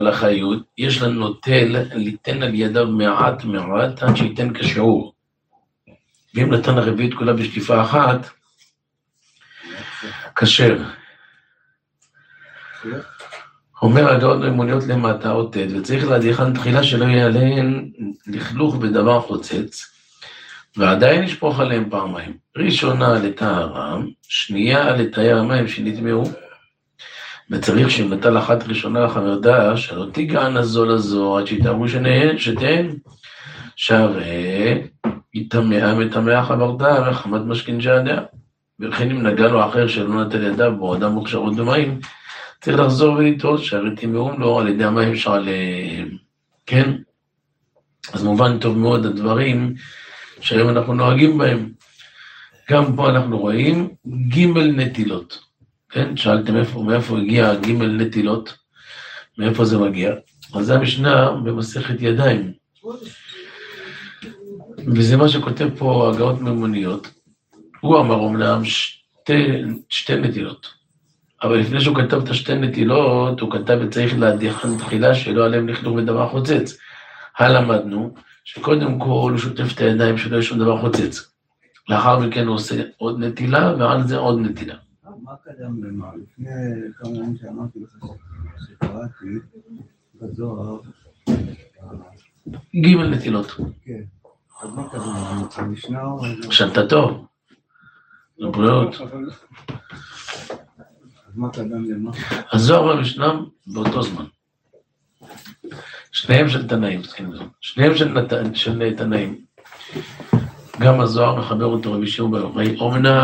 לחיות, יש לנו נוטל ליתן על ידיו מעט עד שייתן כשיעור. ואם נתן הרביעית כולה בשטיפה אחת, כשר. אומר הגאות מימוניות למטה או תד, וצריך להדיחן תחילה שלא יהיה עליהן לכלוך בדבר חוצץ, ועדיין ישפוך עליהם פעמיים. ראשונה לטהרה, שנייה לטהר המים שנטמעו, וצריך שאם נטל אחת ראשונה לחברתה, שלא תיגענה זו לזו עד שיתארו שתיהן, שהרי יטמאה מטמאה חברתה וחמת משכין שעדיה. ולכן אם נגע לו אחר שלא נטל ידיו בעודם מוכשרות במים, צריך לחזור ולטעות שהרי טמאום לו על ידי המים שעליהם. כן? אז מובן טוב מאוד הדברים שהיום אנחנו נוהגים בהם. גם פה אנחנו רואים ג' נטילות. כן? שאלתם מאיפה הגיע ג' נטילות? מאיפה זה מגיע? אז זה המשנה במסכת ידיים. וזה מה שכותב פה הגאות מימוניות. הוא אמר אומנם שתי נטילות. אבל לפני שהוא כתב את השתי נטילות, הוא כתב וצריך להדיחן תחילה שלא עליהם לכלוך בדבר חוצץ. למדנו שקודם כל הוא שוטף את הידיים שלא יש שום דבר חוצץ. לאחר מכן הוא עושה עוד נטילה, ועל זה עוד נטילה. מה קדם למה? לפני כמה ימים שאמרתי לך שקראתי בזוהר ג' נטילות. כן. אז מה קדם? המשנה או... שתתו. לבריאות. אז מה קדם למה? הזוהר והמשנה באותו זמן. שניהם של תנאים, שניהם של תנאים. גם הזוהר מחבר אותו רבי שמעון בר יוחאי.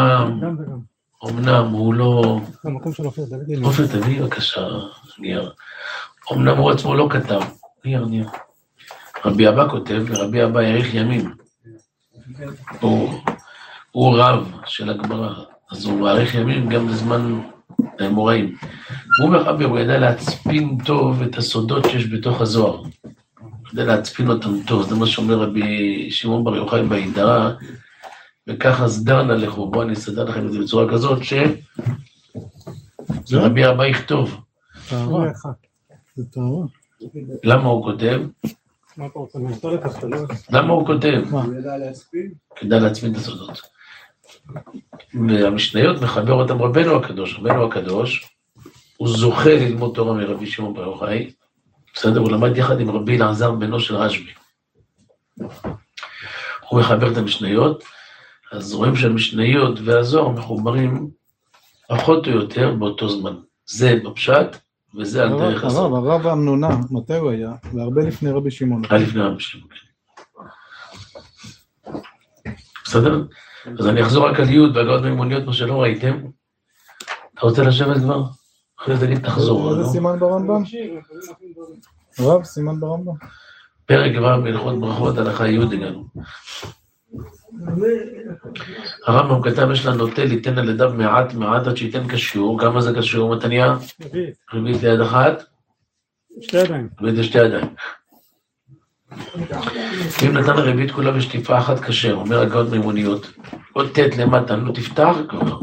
אמנם הוא לא... המקום של עופר דוד. עופר דוד, בבקשה, ניר. אמנם הוא עצמו לא כתב. ניר. רבי אבא כותב, ורבי אבא יאריך ימים. הוא רב של הגמרא, אז הוא מאריך ימים גם בזמן האמוראים. הוא מחבר, הוא ידע להצפין טוב את הסודות שיש בתוך הזוהר. הוא ידע להצפין אותם טוב, זה מה שאומר רבי שמעון בר יוחאי בהידרה, וככה סדרנה לכו, בואו אני אסדר לכם את זה בצורה כזאת, שרבי אבא יכתוב. טהרה אחד. זה טהרה. למה הוא כותב? מה אתה רוצה? נתן את הסודות. למה הוא כותב? הוא ידע להספיק? כדאי להצפין את הסודות. והמשניות מחבר אותם רבנו הקדוש. רבנו הקדוש, הוא זוכה ללמוד תורה מרבי שמעון בר יוחאי. בסדר, הוא למד יחד עם רבי אלעזר בנו של רשב"י. הוא מחבר את המשניות, אז רואים שהמשניות והזוהר מחוברים פחות או יותר באותו זמן. זה בפשט, וזה על דרך הסוד. הרב האמנונה, מתי הוא היה? והרבה לפני רבי שמעון. לפני רבי שמעון. בסדר? אז אני אחזור רק על יוד והגאות מימוניות, מה שלא ראיתם. אתה רוצה לשבת כבר? אחרי זה תגיד תחזור. זה סימן ברמב"ם? רב, סימן ברמב"ם. פרק ו' בהלכות ברכות הלכה י' הגענו. הרמב"ם כתב יש לנו נוטה ליתן על ידיו מעט עד שייתן כשיעור. כמה זה כשיעור מתניה? רביעית ליד אחת? שתי ידיים. רביעית לשתי ידיים. אם נתן הרביעית כולה בשטיפה אחת כשר, אומר הגאות מימוניות, עוד תת למטה, לא תפתח כבר.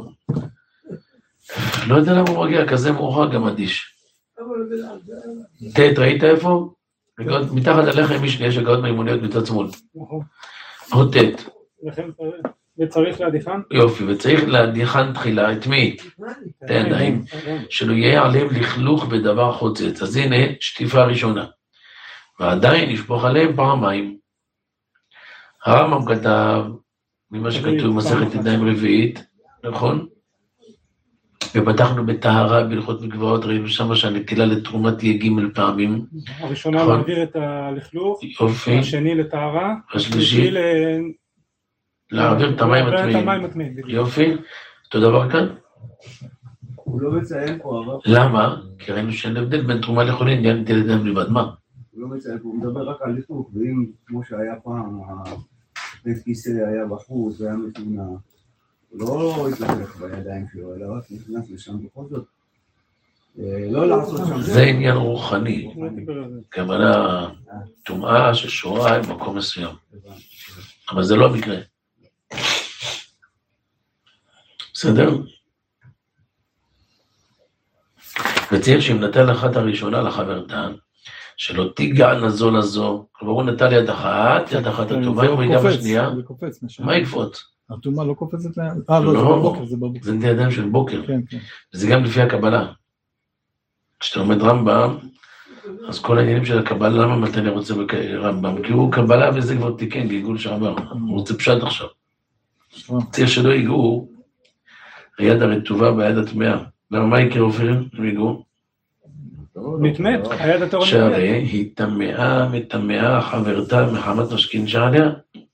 לא יודע למה הוא מגיע, כזה מאוחר גם אדיש. תת, ראית איפה? מתחת עליכם יש הגאות מימוניות מצד שמאל. עוד תת. וצריך להדיחן? יופי, וצריך להדיחן תחילה, את מי? את הידיים, שלא יהיה עליהם לכלוך בדבר חוצץ. אז הנה, שטיפה ראשונה. ועדיין ישפוך עליהם פעמיים. הרמב"ם כתב, ממה שכתוב במסכת ידיים רביעית, נכון? ופתחנו בטהרה בהלכות מקוואות, ראינו שם שהנטילה לתרומה תהיה ג' פעמים. הראשונה להעביר את הלכלוך, יופי. השני לטהרה, השלישי להעביר את המים הטמאים. יופי. אותו דבר כאן? הוא לא מציין פה, אבל... למה? כי ראינו שאין הבדל בין תרומה לחולין, נהיה נטילה ידיים בלבד. מה? הוא לא מציין פה, הוא מדבר רק על לכלוך, ואם כמו שהיה פעם, בית כיסא היה בחוץ, והיה מתונה, הוא לא התלכלך בידיים שלו, אלא רק נכנס לשם בכל זאת. לא לעשות שם... זה עניין רוחני. כוונה טומאה ששורה במקום מסוים. אבל זה לא המקרה. בסדר? וצריך שאם נתן אחת הראשונה לחברתה, שלא תיגע נזו לזו, כלומר הוא נטל יד אחת הטומאה, הוא ייגע בשנייה, מה יקפוץ? הטומאה לא קופצת להם? לא, זה בבוקר. זה ידיים של בוקר, כן. וזה גם לפי הקבלה. כשאתה לומד רמב"ם, אז כל העניינים של הקבלה, למה מתניה רוצה ברמב"ם? כי הוא קבלה וזה כבר תיקן, גלגול שעבר, הוא רוצה פשט עכשיו. צריך שלא ייגעו, היד הרטובה ביד הטמאה. למה מה יקרה אופיר? הם ייגעו? נטמאת, היד התורה נטמאת. שהרי היא מטמאה חברתה מחמת משכין שעליה.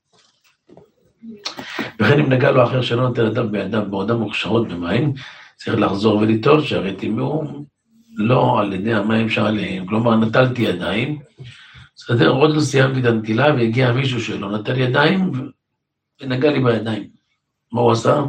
וכן אם נגע לו אחר שלא נטל ידיו בידיו בעודם מוכשרות במים, צריך לחזור וליטול, שהרי טימאו לא על ידי המים שעליהם, כלומר נטלתי ידיים, בסדר, עוד לא סיימתי את הנטילה והגיע מישהו שלא נטל ידיים ונגע לי בידיים. מה הוא עשה?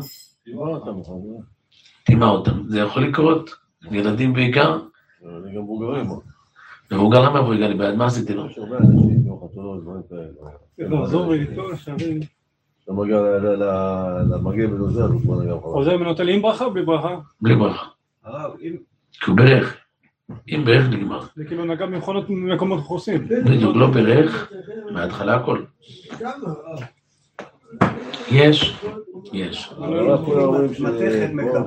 טימא אותם. זה יכול לקרות, ילדים בעיקר. אני גם מבוגרים. מבוגר למה הוא יגע לי ביד? מה עשיתי לו? יש הרבה אנשים, יום חתונות, דברים כאלה. לחזור ולטול, שערים. אתה מגיע למגיע בנוזל, אז בוא נגע לך. חוזר מנוטל עם ברכה או בלי ברכה? בלי ברכה. אם כי הוא ברך. אם ברך נגמר. זה כאילו נגע במכונות מקומות חוסים. בדיוק, לא ברך, מההתחלה הכל. יש. מתכת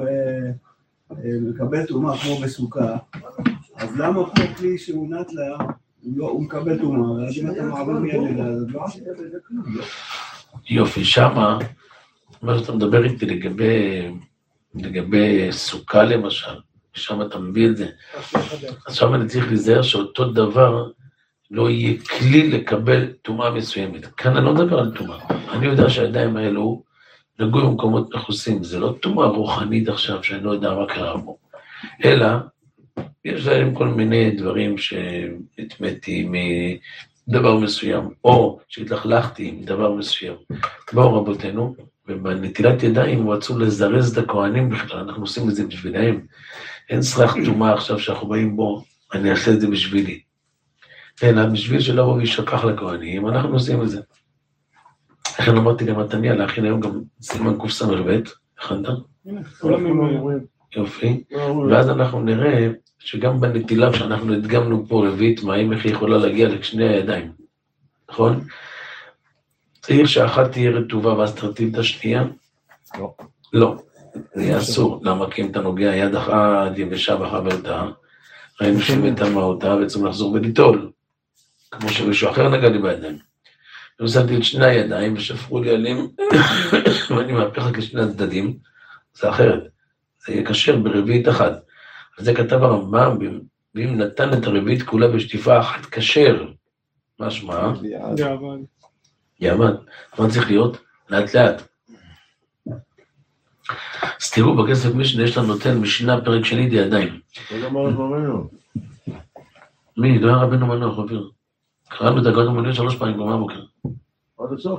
מקבל טומאה כמו בסוכה, אז למה פה כלי שהוא נטלה, הוא מקבל טומאה, אז אם אתה מעבר מיד אז לא עשית בזה כלום. יופי, שמה, מה שאתה מדבר איתי לגבי סוכה למשל, שם אתה מביא את זה, אז שם אני צריך להיזהר שאותו דבר לא יהיה כלי לקבל טומאה מסוימת. כאן אני לא מדבר על טומאה, אני יודע שהידיים האלו נגעו במקומות מכוסים, זה לא טומאה רוחנית עכשיו שאני לא יודע מה קרה בו, אלא יש להם כל מיני דברים שנטמאתי מדבר מסוים, או שהתלכלכתי מדבר מסוים. באו רבותינו, ובנטילת ידיים הוא רצו לזרז את הכהנים בכלל, אנחנו עושים את זה בשבילהם. אין סרח טומאה עכשיו שאנחנו באים בו, אני אעשה את זה בשבילי. אלא בשביל שלא בוא וישכח לכהנים, אנחנו עושים את זה. לכן אמרתי למתניה, להכין היום גם סימן קס"ב, הכנת? יופי. ואז אנחנו נראה שגם בנטילה שאנחנו הדגמנו פה רביעית מים, איך היא יכולה להגיע לשני הידיים, נכון? צריך שאחת תהיה רטובה ואז תרטיב את השנייה? לא. זה יהיה אסור. למה? כי אם אתה נוגע יד אחת יבשה בחברתה, ראינו שמטמא אותה וצריך לחזור וליטול, כמו שמישהו אחר נגע לי בידיים. ושמתי את שני הידיים ושפרו לי עליהם, ואני מהפך רק לשני הצדדים, זה אחרת. זה יהיה קשר ברביעית אחת. אז זה כתב הרמב"ם, ואם נתן את הרביעית כולה בשטיפה אחת קשר, משמע? יעמד. מה צריך להיות? לאט לאט. אז תראו, בכסף משנה יש לנו נותן משנה פרק שני לידיים. זה גם הרב ממנו. מי? לא היה רבינו מנוח, אופיר. קראנו את הגאות המוניות 3 פעמים כבר מהבוקר. עד הסוף?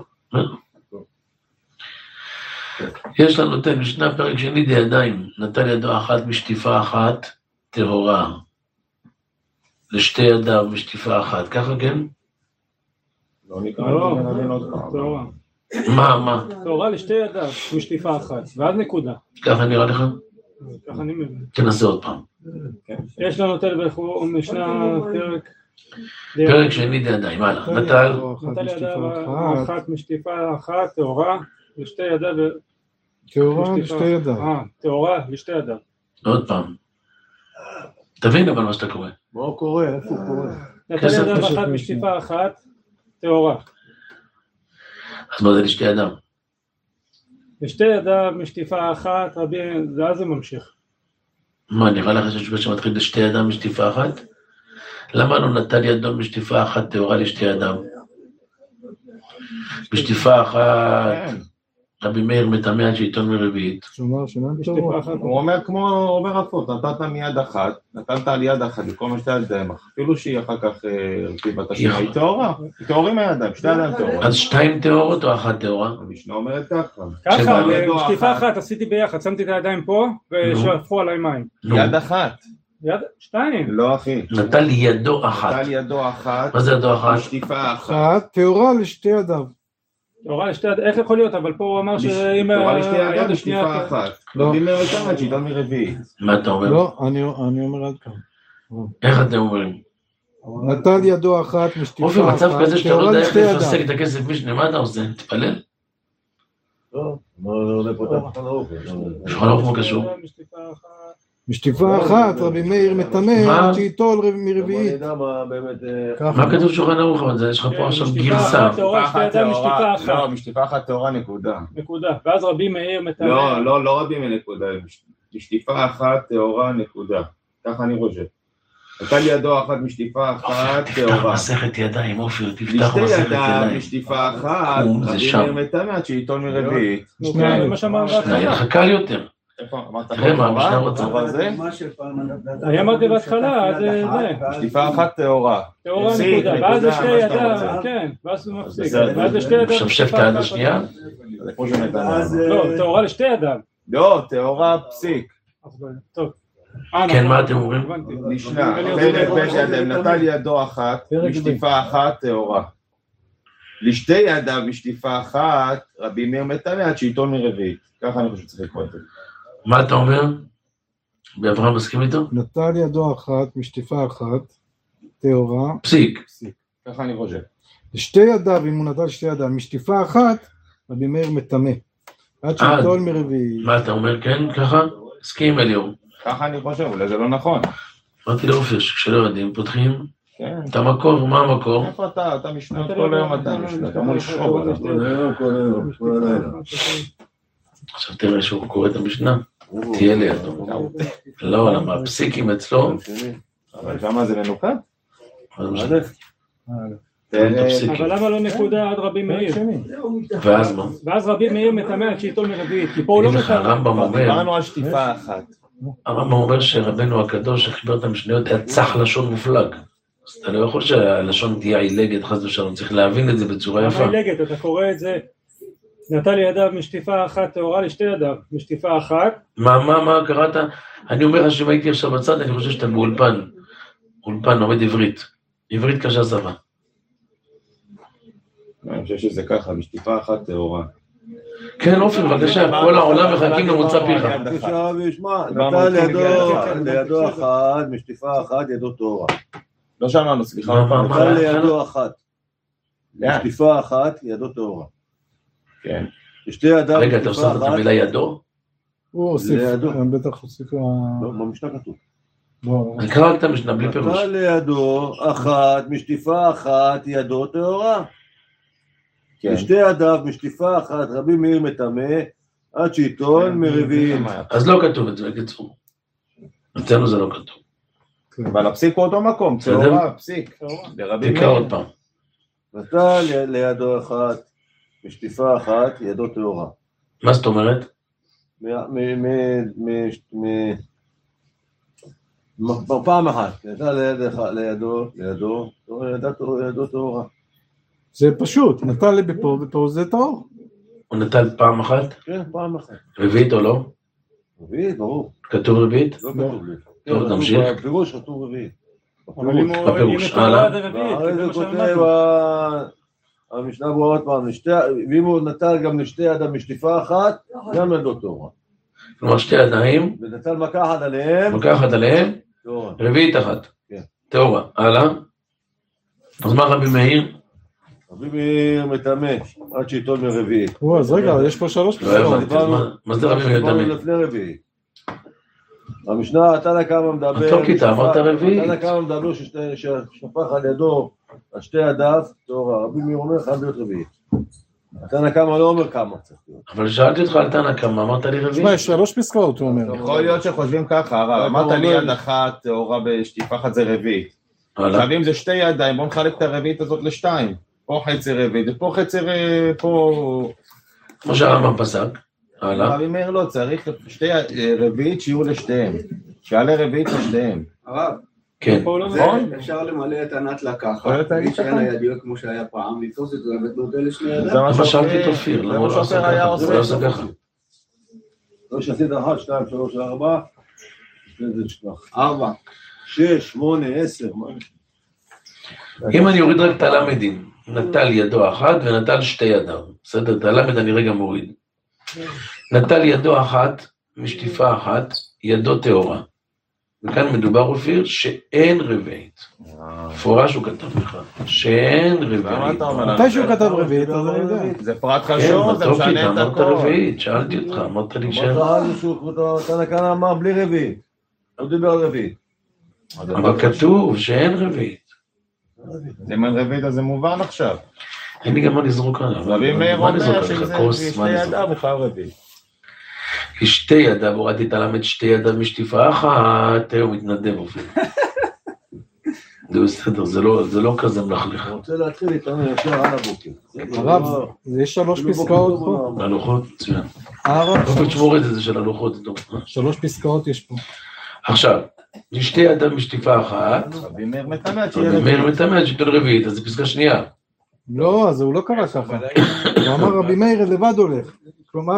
יש לנו נותן משנה פרק שני לידיים. נטל ידו אחת משטיפה אחת טהורה. לשתי ידיו משטיפה אחת. ככה כן? לא נקרא את זה. טהורה. מה? טהורה לשתי ידיו משטיפה אחת, ואז נקודה. ככה נראה לך? ככה אני מבין. תנסה עוד פעם. יש לנו נטל משנה פרק שני לידיים, הלאה. נטל ידיו אחת משטיפה אחת, טהורה לשתי ידיו. טהורה לשתי ידיו. טהורה לשתי ידיו. עוד פעם. תבין אבל מה שאתה קורא. מה הוא קורא? איפה הוא קורא? נטל ידיו אחת משטיפה אחת, טהורה. אז מה זה לשתי ידיו? לשתי ידיו משטיפה אחת, ואז זה ממשיך. מה, נראה לך שמתחיל לשתי ידיו משטיפה אחת? למה לא נטל ידו משטיפה אחת טהורה לשתי ידיו? בשטיפה אחת, רבי מאיר מטמא עד שעיתון מרביעית. הוא אומר כמו, אומר הפות, נתת מיד אחת, נתנת על יד אחת, לכל מה שתי ידיים, אפילו שהיא אחר כך רכיבת השנייה, היא טהורה, היא טהורים הידיים, שתי ידיים טהורה. אז שתיים טהורות או אחת טהורה? המשנה אומרת ככה. ככה, בשטיפה אחת עשיתי ביחד, שמתי את הידיים פה ושפכו עליי מים. יד אחת. שתיים. לא אחי. נטל ידו אחת. נטל ידו אחת. מה זה ידו אחת? בשטיפה אחת. טהורה לשתי ידיו. טהורה לשתי ידיו, איך יכול להיות? אבל פה הוא אמר שאם היד השנייה... אחת. לא. דימר וכמה, שהיא לא מרביעית. מה אתה אומר? לא, אני אומר עד כאן. איך אתם אומרים? נטל ידו אחת משטיפה עופר, אחת, מצב כזה שאתה לא טהורה יודע איך לשתי ידיו. לפסק את הכסף משנה, מה אתה עושה? תתפלל? לא, לא פותח שולחן ערוך. שולחן ערוך מה קשור? משטיפה אחת, רבי מאיר מטמא, מה? עד שייטול מרביעית. אני יודע מה באמת... מה כתוב שולחן ערוך? אבל יש לך פה עכשיו גרסה. טהורה, שתי ידיים, משטיפה אחת. לא, משטיפה אחת טהורה נקודה. נקודה. ואז רבי מאיר מטמא. לא רבים מנקודה, משטיפה אחת טהורה נקודה. ככה אני חושב. נטל ידו אחת משטיפה אחת תפתח טהורה. מסכת ידיים, עופר, תפתח לשתי מסכת ידיו ידיים. משטיפה אחת, זה רבי שם. מאיר מטמא עד שייטול מרביעית. זה מה שאמרנו יהיה בהתחלה. לך קל יותר. איפה? אמרת תראה מה המשנה רוצה. אבל זה? אני אמרתי בהתחלה, זה. משטיפה אחת טהורה. טהורה פסיק, נקודה. ואז זה שתי מה שאתה ידיים, רוצה. כן. ואז הוא מפסיק. בסדר. ואז זה שתי ידיים. משפשף את היד השנייה. זה כמו שמטמא. לא, טהורה לשתי ידיים. לא, טהורה פסיק. טוב. כן, מה אתם אומרים? הבנתי. משנה, פרק ב' ידיהם, נטל ידו אחת, משטיפה אחת טהורה. לשתי ידיו משטיפה אחת, רבי מאיר מטמא עד שייטול מרביעית. ככה אני חושב שצריך לקרוא את זה. מה אתה אומר? באברהם מסכים איתו? נטל ידו אחת משטיפה אחת, טהורה, פסיק. פסיק. ככה אני חושב. לשתי ידיו, אם הוא נטל שתי ידיו, משטיפה אחת, רבי מאיר מטמא. עד שייטול מרביעית. מה אתה אומר? כן, ככה? הסכים אליהו. ככה אני חושב, אולי זה לא נכון. אמרתי לעופר שכשלא יודעים פותחים כן. את המקור, מה המקור? איפה אתה? אתה משנה כל היום, אתה משנה. אתה אמור לשחור עליו. כל הלילה. עכשיו תראה שהוא קורא את המשנה, תהיה לידו. לא, למה הפסיקים אצלו, אבל כמה זה מנוקד? אבל למה לא נקודה עד רבי מאיר? ואז מה? ואז רבי מאיר מטמא עד שייטול מרביעית. כי פה הוא לא אגיד לך, מטמא. הרמב"ם אומר, דיברנו על שטיפה אחת. הרמב"ם אומר שרבנו הקדוש שחיבר את המשניות היה צח לשון מופלג. אז אתה לא יכול שהלשון תהיה עילגת חס ושלום, צריך להבין את זה בצורה יפה. עילגת, אתה קורא את זה, נטל ידיו משטיפה אחת טהורה לשתי ידיו, משטיפה אחת. מה קראת? אני אומר לך שאם הייתי עכשיו בצד, אני חושב שאתה באולפן. אולפן לומד עברית. עברית קשה שפה. אני חושב שזה ככה, משטיפה אחת טהורה. כן, עופר, בבקשה, כל העולם מחכים למוצא פיך. עכשיו ישמע, נטל לידו אחת, משטיפה אחת, ידו טהורה. לא שמענו, סליחה. נטל לידו אחת, לאן? משטיפה אחת, ידו טהורה. כן. לשתי ידיו רגע, אתה עושה את המילה ידו? הוא הוסיף, לידו. הם בטח הוסיפו... לא, במשנה כתוב. לא, נקרא רק את המשנה בלי פירוש. נטל לידו אחת, משטיפה אחת, ידו טהורה. כן. לשתי ידיו, משטיפה אחת, רבי מאיר מטמא, עד שייטול מרביעית. אז לא כתוב את זה, בקיצור. אצלנו זה לא כתוב. אבל הפסיק הוא אותו מקום, טהורה, פסיק. לרבי תקרא מאיר. עוד פעם. נטל לידו אחת, משטיפה אחת, ידו טהורה. מה זאת אומרת? פעם אחת, נטל לידו טהורה. זה פשוט, נטל לי בפה ופה זה טהור. הוא נטל פעם אחת? כן, פעם אחת. רביעית או לא? רביעית, ברור. כתוב רביעית? לא כתוב לי. טוב, תמשיך. בפירוש כתוב רביעית. אבל אם הוא בפירוש, טהורה הלאה. זה רביעית, ואחרי זה זה מה כותב שאמרתי. המשנה ברורה עוד פעם, ואם הוא נטל גם לשתי ידיו משטיפה אחת, גם ידו טהורה. כלומר שתי ידיים, ונטל מכה אחת עליהם, לקחת עליהם, טהורה. רביעית אחת. כן. טהורה. הלאה. אז מה רבי מאיר? רבי מאיר מטמא, עד שייטול מרביעית. אז רגע, יש פה שלוש לא פסקאות. הבנתי, אז מה זה רבי מאיר דיברנו תמיד? לפני רביעית. המשנה, תנא קמא מדבר... טוב, כי אתה אמרת רביעית. תנא קמא מדבר ששפך על ידו, על שתי ידיו, טהורה. רבי מאיר אומר, חייב להיות רביעית. תנא קמא לא אומר כמה צריך להיות. אבל שאלתי אותך על תנא קמא, אמרת לי תשמע, רביעית? יש שלוש פסקאות, הוא אומר. יכול להיות שחושבים ככה, הרב. אמרת לי יד אחת, טהורה בשטיפה אחת זה רביעית. הלאה. עכשיו אם זה שתי ידיים, בוא נחלק את הרביעית הזאת לשתיים. פה חצי רביעית, ופה חצי פה... כמו שהרמב"ם פסק. הלאה. רבי מאיר לא, צריך שתי רביעית שיהיו לשתיהם. שיעלה רביעית לשתיהם. הרב, כן. פה הוא לא זה נכון. אפשר למלא את ענת לקחת, יכול להיות מי שאין ככה? הידיעות כמו שהיה פעם, לתפוס את זה ולתנות לשני זה ידיים. מה למה שאלתי את שאופיר- אופיר? זה למה הוא מה לא עושה שאופיר היה ככה? עושה. הוא לא עושה ככה. לא שעשית 1, 2, 3, 4, 4. 6, 8, 10, אם אני אוריד רק את הלמדים, נטל ידו אחת ונטל שתי ידיו. בסדר, את הלמד אני רגע מוריד. נטל ידו אחת, משטיפה אחת, ידו טהורה. וכאן מדובר אופיר שאין רביעית. מפורש הוא כתב לך, שאין רביעית. מתי שהוא כתב רביעית, אז אני יודע. זה פרט כן, חשוב, זה משנה את אמרת הכל. רביעית, שאלתי אותך, אמרת לי שאין. תנא קמא אמר בלי רביעית. לא דיבר על רביעית. אבל כתוב שאין רביעית. אם אין רביעית אז זה מובן עכשיו. אין לי גם מה לזרוק עליו. רבי מאיר מה לזרוק אומר עליך? שזה כוס, מה שתי לזרוק? ידיו הוא חייב רביעית. שתי ידיו, הורדתי את הלמד שתי ידיו משטיפה אחת, הוא מתנדב אפילו. זה בסדר, זה לא כזה מלכלך. אני רוצה להתחיל איתנו ישר על הבוקר. הרב, יש 3 פסקאות פה. הלוחות, מצוין. הרב, לא תשמור את זה של הלוחות. 3 פסקאות יש פה. עכשיו, שתי ידיו משטיפה אחת, רבי מאיר מתמת שיהיה רבי רביעית. מאיר מתמת שתול רביעית, אז זה פסקה שנייה. לא, אז הוא לא קרא ככה. הוא אמר רבי מאיר לבד הולך. כלומר,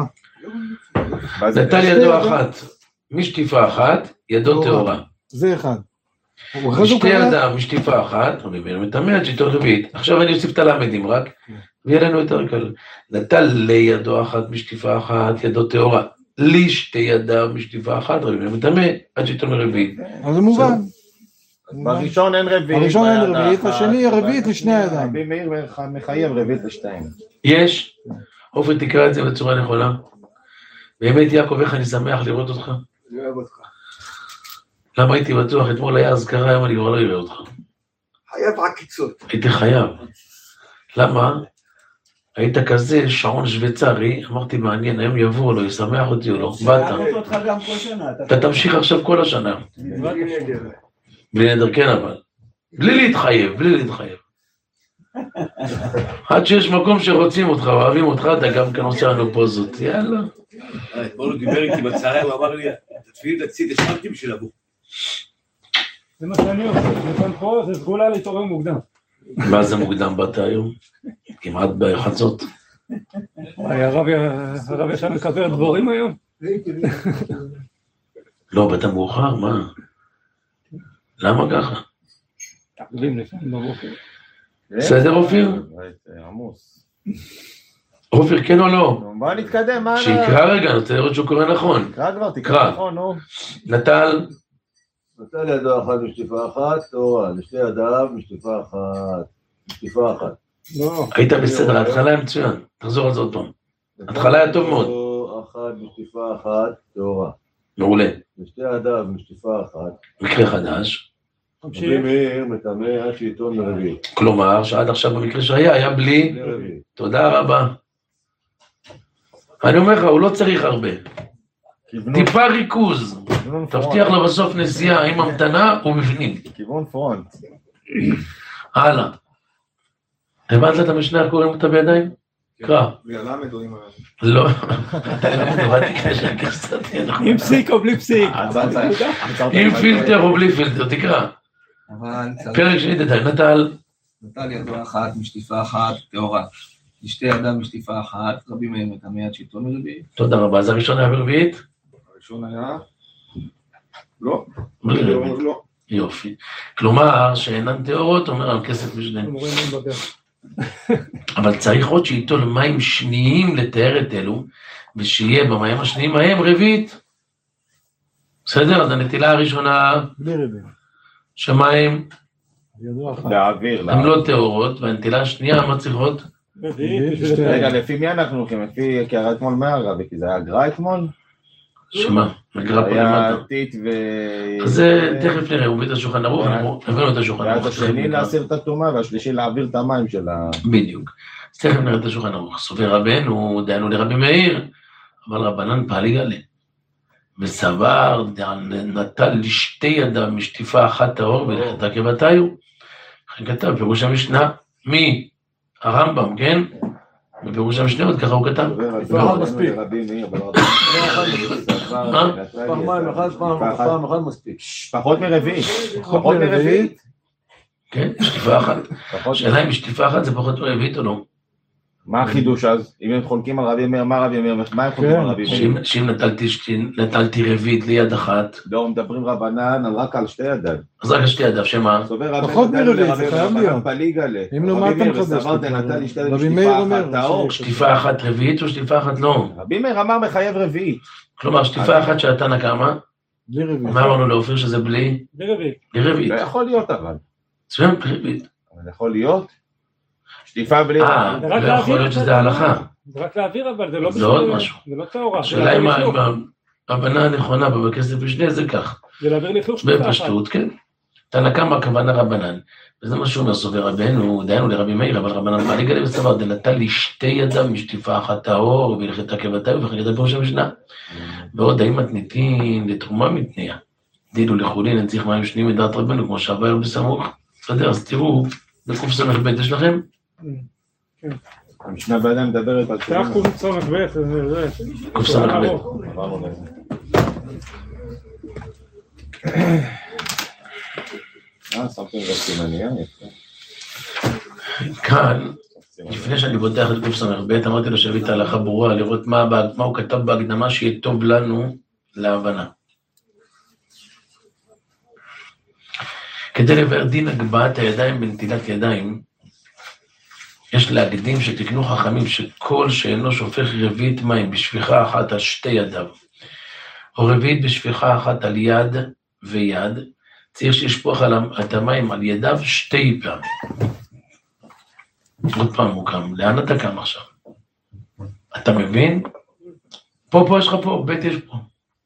נטל ידו אחת, משטיפה אחת, ידו טהורה. זה אחד. אחרי זה הוא שתי קרא, ידיו משטיפה אחת, רבי מאיר מתמת שתול רביעית. עכשיו אני אוסיף את הלמדים רק, ויהיה לנו יותר קל. נטל לידו אחת משטיפה אחת, ידו טהורה. לי שתי ידיו משטיפה אחת, רבי מאיר מתמת, עד שתול רביעית. אז זה מובן. בראשון אין רביעית. הראשון אין ביד רביעית, האחת. השני רביעית לשני הידיים. רבי מאיר מחייב רביעית לשתיים. יש, עופר תקרא את זה בצורה נכונה. באמת יעקב, איך אני שמח לראות אותך. אני אוהב אותך. למה הייתי בטוח, אתמול היה אזכרה, היום אני כבר לא אראה אותך. חייב עקיצות. הייתי חייב. למה? היית כזה שעון שוויצרי, אמרתי מעניין, היום יבוא או לא, ישמח אותי או לא, באת. שאלת אותך גם כל שנה. אתה תמשיך עכשיו כל השנה. בלי נדר. בלי נדר, כן אבל. בלי להתחייב, בלי להתחייב. עד שיש מקום שרוצים אותך, אוהבים אותך, אתה גם כאן עושה לנו פוזות, יאללה. אתמול הוא דיבר איתי בצהריים, הוא אמר לי, תתפילין תציד, השמתי בשביל אבו. זה מה שאני עושה, מכאן פה זה סגולה להתעורר מוקדם. מה זה מוקדם באת היום? כמעט בחצות. הרב ישר מקבר דבורים היום? לא, באת מאוחר, מה? למה ככה? תקדים לפעמים בבוקר. בסדר אופיר? עמוס. אופיר כן או לא? בוא נתקדם, מה... שיקרא רגע, אני רוצה לראות שהוא קורא נכון. תקרא כבר, קרא. תקרא נכון, נו. נטל, נטל ידו אחת משטיפה אחת, טהורה. לשתי ידיו משטיפה אחת. משטיפה אחת. לא. היית בסדר, ההתחלה היה מצוין. תחזור על זה עוד פעם. ההתחלה היה טוב מאוד. ידו אחת משטיפה אחת, טהורה. מעולה. לשתי ידיו משטיפה אחת. מקרה חדש. רבי מאיר מטמא עד שיטול מרביעית. כלומר, שעד עכשיו במקרה שהיה, היה בלי. בלי רביעית. תודה רבה. אני אומר לך, הוא לא צריך הרבה. טיפה ריכוז. תבטיח לו בסוף נסיעה עם המתנה ובפנים. כיוון פרונט. הלאה. הבנת את המשנה, קוראים אותה בידיים? קרא. מהלמד או עם ה... לא. הבנתי קשר קצת. עם פסיק או בלי פסיק? עם פילטר או בלי פילטר, תקרא. אבל פרק שני דתיים, נטל. נטל ידו אחת משטיפה אחת טהורה. לשתי ידיו משטיפה אחת, רבי מאיר מטמא עד שיטול מרביעית. תודה רבה, אז הראשון היה ברביעית? הראשון היה... לא. בלי רביעית. לא. יופי. כלומר, שאינן טהורות, אומר על כסף משנה. אומרים לי בדרך. אבל צריך עוד שייטול מים שניים לתאר את אלו, ושיהיה במים השניים ההם רביעית. בסדר? אז הנטילה הראשונה, בלי רביעית. שמים ידוע אחת. להעביר. הן לא טהורות, והנטילה השנייה, מה צריכות? רגע, לפי מי אנחנו הולכים? לפי, כי הרי אתמול מה הרבי? כי זה היה גרע אתמול? שמה? נגרע פה היה למטה. טיט ו... אז זה תכף נראה, הוא מביא את השולחן ערוך, אנחנו הבאנו את השולחן ואז ערוך. השני להסיר את הטומאה, והשלישי להעביר את המים של ה... בדיוק. אז תכף נראה את השולחן ערוך. סובר רבנו, דיינו לרבי מאיר, אבל רבנן פעלי גלה. וסבר, נטל לשתי ידיו משטיפה אחת טהור ולכתה כבתיו. לכן כתב, פירוש המשנה, מי? הרמב"ם, כן? בפירוש המשנה עוד ככה הוא כתב. פעם מספיק. פעמיים אחת, פעם אחת מספיק. פחות מרביעית. פחות מרביעית? כן, שטיפה אחת. פחות שאלה אם משטיפה אחת זה פחות מרביעית או לא? מה החידוש אז? אם הם חולקים על רבי מאיר, מה רבי מאיר? מה הם חולקים על רבי מאיר? שאם נטלתי רביעית ליד אחת, לא, מדברים רבנן רק על שתי ידיו. אז רק על שתי ידיו, שמה? פחות מרביעית, זה חייב להיות. פליגלה. אם לא, מה אתה מחדש? רבי מאיר אומר, שטיפה אחת רביעית או שטיפה אחת לא? רבי מאיר אמר מחייב רביעית. כלומר, שטיפה אחת של התנא קמא, בלי רביעית. מה אמרנו לאופיר שזה בלי? בלי רביעית. בלי רביעית. לא יכול להיות אבל. מצוין, בלי רביעית. אבל יכול להיות. שטיפה בלי... לא יכול להיות שזה ההלכה. זה רק להעביר, אבל זה לא... זה עוד משהו. זה לא טהורה. השאלה אם ההבנה הנכונה בכסף משנה זה כך. זה להעביר לכלוך שטיפה אחת. בפשטות, כן. תנא קמא הכוונה רבנן. וזה מה שהוא אומר, סובר רבנו, דיינו לרבי מאיר, אבל רבנן בא לגלה וסבר, דנטל לי שתי ידיו משטיפה אחת טהור, והלכתה כבתיו, וחגתה פירוש המשנה. ועוד האם מתניתין לתרומה מתניה. דילו לחולין, נציח מים שניים מדעת רבנו, כמו שעבר בסמוך. בסדר, אז תראו, בקוף סמך בית יש לכם? המשנה בידיים מדברת על... תח קוף סמך בית, זה... קוף סמך בית. שמתם בסימניה, כאן, לפני שאני בוטח את קוף סמך בית, אמרתי לו שהביא את ההלכה ברורה, לראות מה הוא כתב בהקדמה שיהיה טוב לנו להבנה. כדי לבאר דין הגבהת הידיים בנטילת ידיים, יש להקדים שתקנו חכמים שכל שאינו שופך רביעית מים בשפיכה אחת על שתי ידיו, או רביעית בשפיכה אחת על יד ויד, צריך שישפוך את המים על ידיו שתי פעמים. עוד פעם הוא קם, לאן אתה קם עכשיו? אתה מבין? פה יש לך פה, בית יש פה.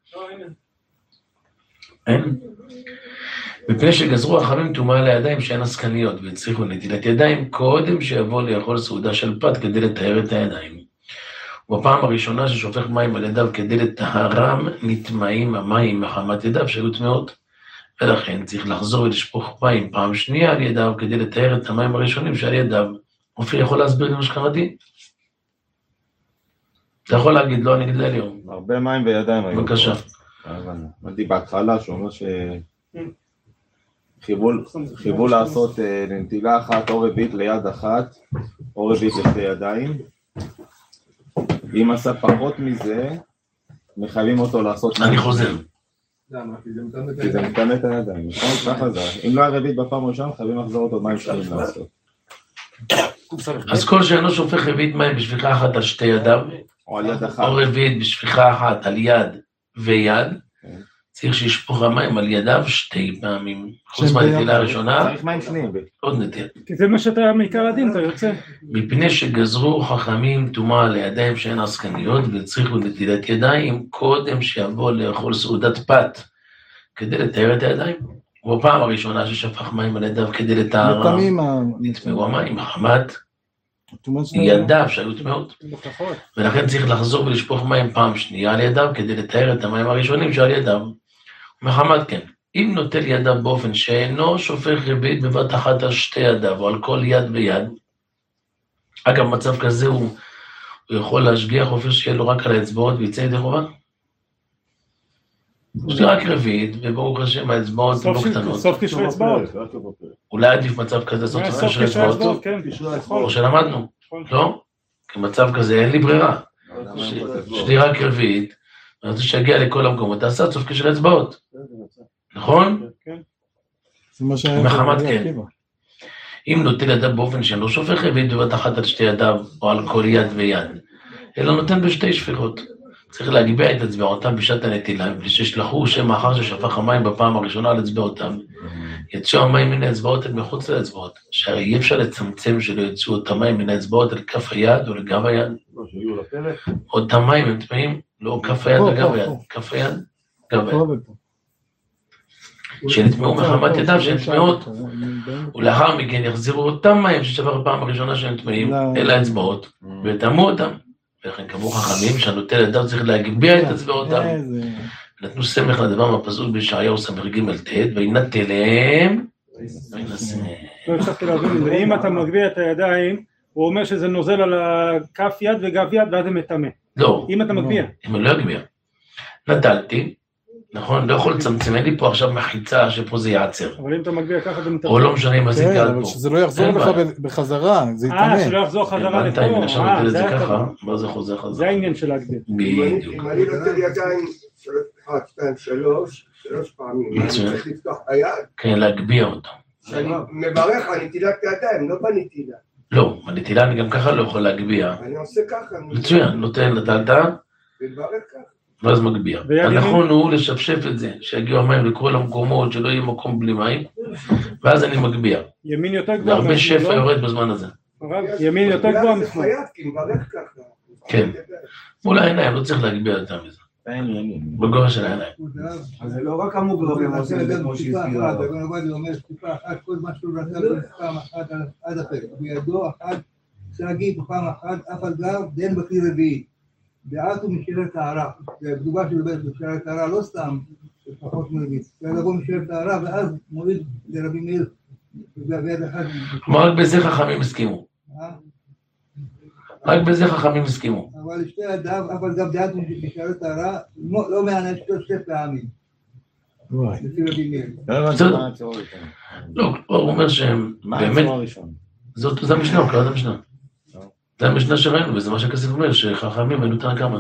אין? מפני שגזרו החכמים טומאה לידיים שאין עסקניות והצריכו נטילת ידיים קודם שיבוא לאכול סעודה של פת כדי לטהר את הידיים. ובפעם הראשונה ששופך מים על ידיו כדי לטהרם נטמעים המים מחמת ידיו שהיו טמאות, ולכן צריך לחזור ולשפוך מים פעם שנייה על ידיו כדי לטהר את המים הראשונים שעל ידיו. אופיר יכול להסביר לי מה שקראתי? אתה יכול להגיד, לא, אני אגיד להליום. הרבה מים בידיים היו. בבקשה. אמרתי בהתחלה שהוא אומר שחיבו לעשות נטילה אחת או רביעית ליד אחת, או רביעית לשתי ידיים. אם עשה פחות מזה, מחייבים אותו לעשות... אני חוזר. כי זה מתקנה את הידיים, נכון? ככה זה. אם לא היה רביעית בפעם ראשונה, חייבים לחזור אותו מים שנים לעשות. אז כל שאינו שופך רביעית מים בשפיכה אחת על שתי ידיו, או על יד אחת. או רביעית בשפיכה אחת על יד ויד, צריך שישפוך המים על ידיו שתי פעמים. חוץ מהנטילה הראשונה, צריך מים שניים. עוד נטילה. כי זה מה שאתה מעיקר הדין, אתה יוצא. מפני שגזרו חכמים טומאה לידיים שאין עסקניות, והצריכו נטילת ידיים קודם שיבוא לאכול סעודת פת, כדי לטהר את הידיים. ובפעם הראשונה ששפך מים על ידיו כדי לטהרם, נטמאו המים מחמת ידיו שהיו טמאות. ולכן צריך לחזור ולשפוך מים פעם שנייה על ידיו כדי לטהר את המים הראשונים שעל ידיו. מחמת כן, אם נוטל ידיו באופן שאינו שופך רביעית בבת אחת על שתי ידיו או על כל יד ויד, אגב מצב כזה הוא יכול להשגיח אופיר שיהיה לו רק על האצבעות ויצא ידי חובה? יש לי רק רביעית, וברוך השם האצבעות לא קטנות. סוף קשרי אצבעות. אולי עדיף מצב כזה, סוף קשרי אצבעות. או שלמדנו, לא? כי מצב כזה אין לי ברירה. יש לי רק רביעית, אני רוצה שיגיע לכל המקומות, תעשה סוף קשרי אצבעות. נכון? מחמת כן. אם נוטל ידיו באופן שאינו שופך רביעית בבת אחת על שתי ידיו, או על כל יד ויד, אלא נותן בשתי שפיכות. צריך להגביה את אצבעותיו בשעת הנטילה, וששלחו שמאחר ששפך המים בפעם הראשונה על אצבעותיו, יצאו המים מן האצבעות אל מחוץ לאצבעות, שהרי אי אפשר לצמצם שלא יצאו את המים מן האצבעות אל כף היד או לגב היד. עוד המים הם טמאים, לא כף היד לגב היד, כף היד, גב היד. שנטמאו מחמת ידיו שהן טמאות, ולאחר מכן יחזירו אותם מים ששפך הפעם הראשונה שהן טמאים אל האצבעות, וטמאו אותם. וכן קבעו חכמים שהנוטל ידיו צריך להגביה את אצבעותיו. נתנו סמך לדבר מהפסוק בישעיהו ס"ג ט' וינטל להם וינשא. לא הצלחתי להבין את זה. אם אתה מגביה את הידיים, הוא אומר שזה נוזל על כף יד וגב יד ואז זה מטמא. לא. אם אתה מגביה. אם אני לא אגביה. נטלתי, נכון? לא יכול לצמצם, אין לי פה עכשיו מחיצה שפה זה יעצר. אבל אם אתה מגביה ככה זה מטמא. או לא משנה אם עשיתי עד פה. אבל שזה לא יחזור לך בחזרה, זה יתאמן. שלא יחזור חזרה לפה. אם עכשיו נוטל את זה ככה, מה זה חוזר חזרה? זה העניין של להגביה. בדיוק. אם אני נוטל ידיים 1, 2, 3 פעמים, אני צריך לפתוח את היד? כן, להגביה אותו. שאני מברך על נטילת ידיים, לא בנטילה. לא, בנטילה אני גם ככה לא יכול להגביה. אני עושה ככה. מצוין, נותן, נטלת? ולברך ככה. ואז מגביה. הנכון הוא לשפשף את זה, שיגיעו המים לכל המקומות, שלא יהיה מקום בלי מים, ואז אני מגביה. ימין יותר גבוה. והרבה שפע יורד בזמן הזה. ימין יותר גבוה משמאל. כן. מול העיניים, לא צריך להגביה יותר מזה. בגובה של העיניים. אז זה לא רק המוגרבים עושים את זה כמו שהזכירה. רבן עובדיה אומר שטיפה אחת, כל מה שהוא רצה פעם אחת עד הפרק. בידו אחת, להגיד פעם אחת, אף על גב, דין בכי רביעי. דעת הוא משאלת טהרה. מדובר שבאמת משאלת טהרה לא סתם, פחות מרביעי. זה לבוא משאלת טהרה, ואז מוריד לרבי מאיר ביד אחת. כלומר, רק בזה חכמים הסכימו. רק בזה חכמים הסכימו. אבל שתי ידיו, אבל גם דעת הוא משאלת טהרה, לא מעניין שתי פעמים. לפי רבי מאיר. לא, הוא אומר שהם באמת... זה המשנה, הוא קרא את המשנה. זה המשנה שראינו, וזה מה שהכסף אומר, שחכמים היו תנא קמא.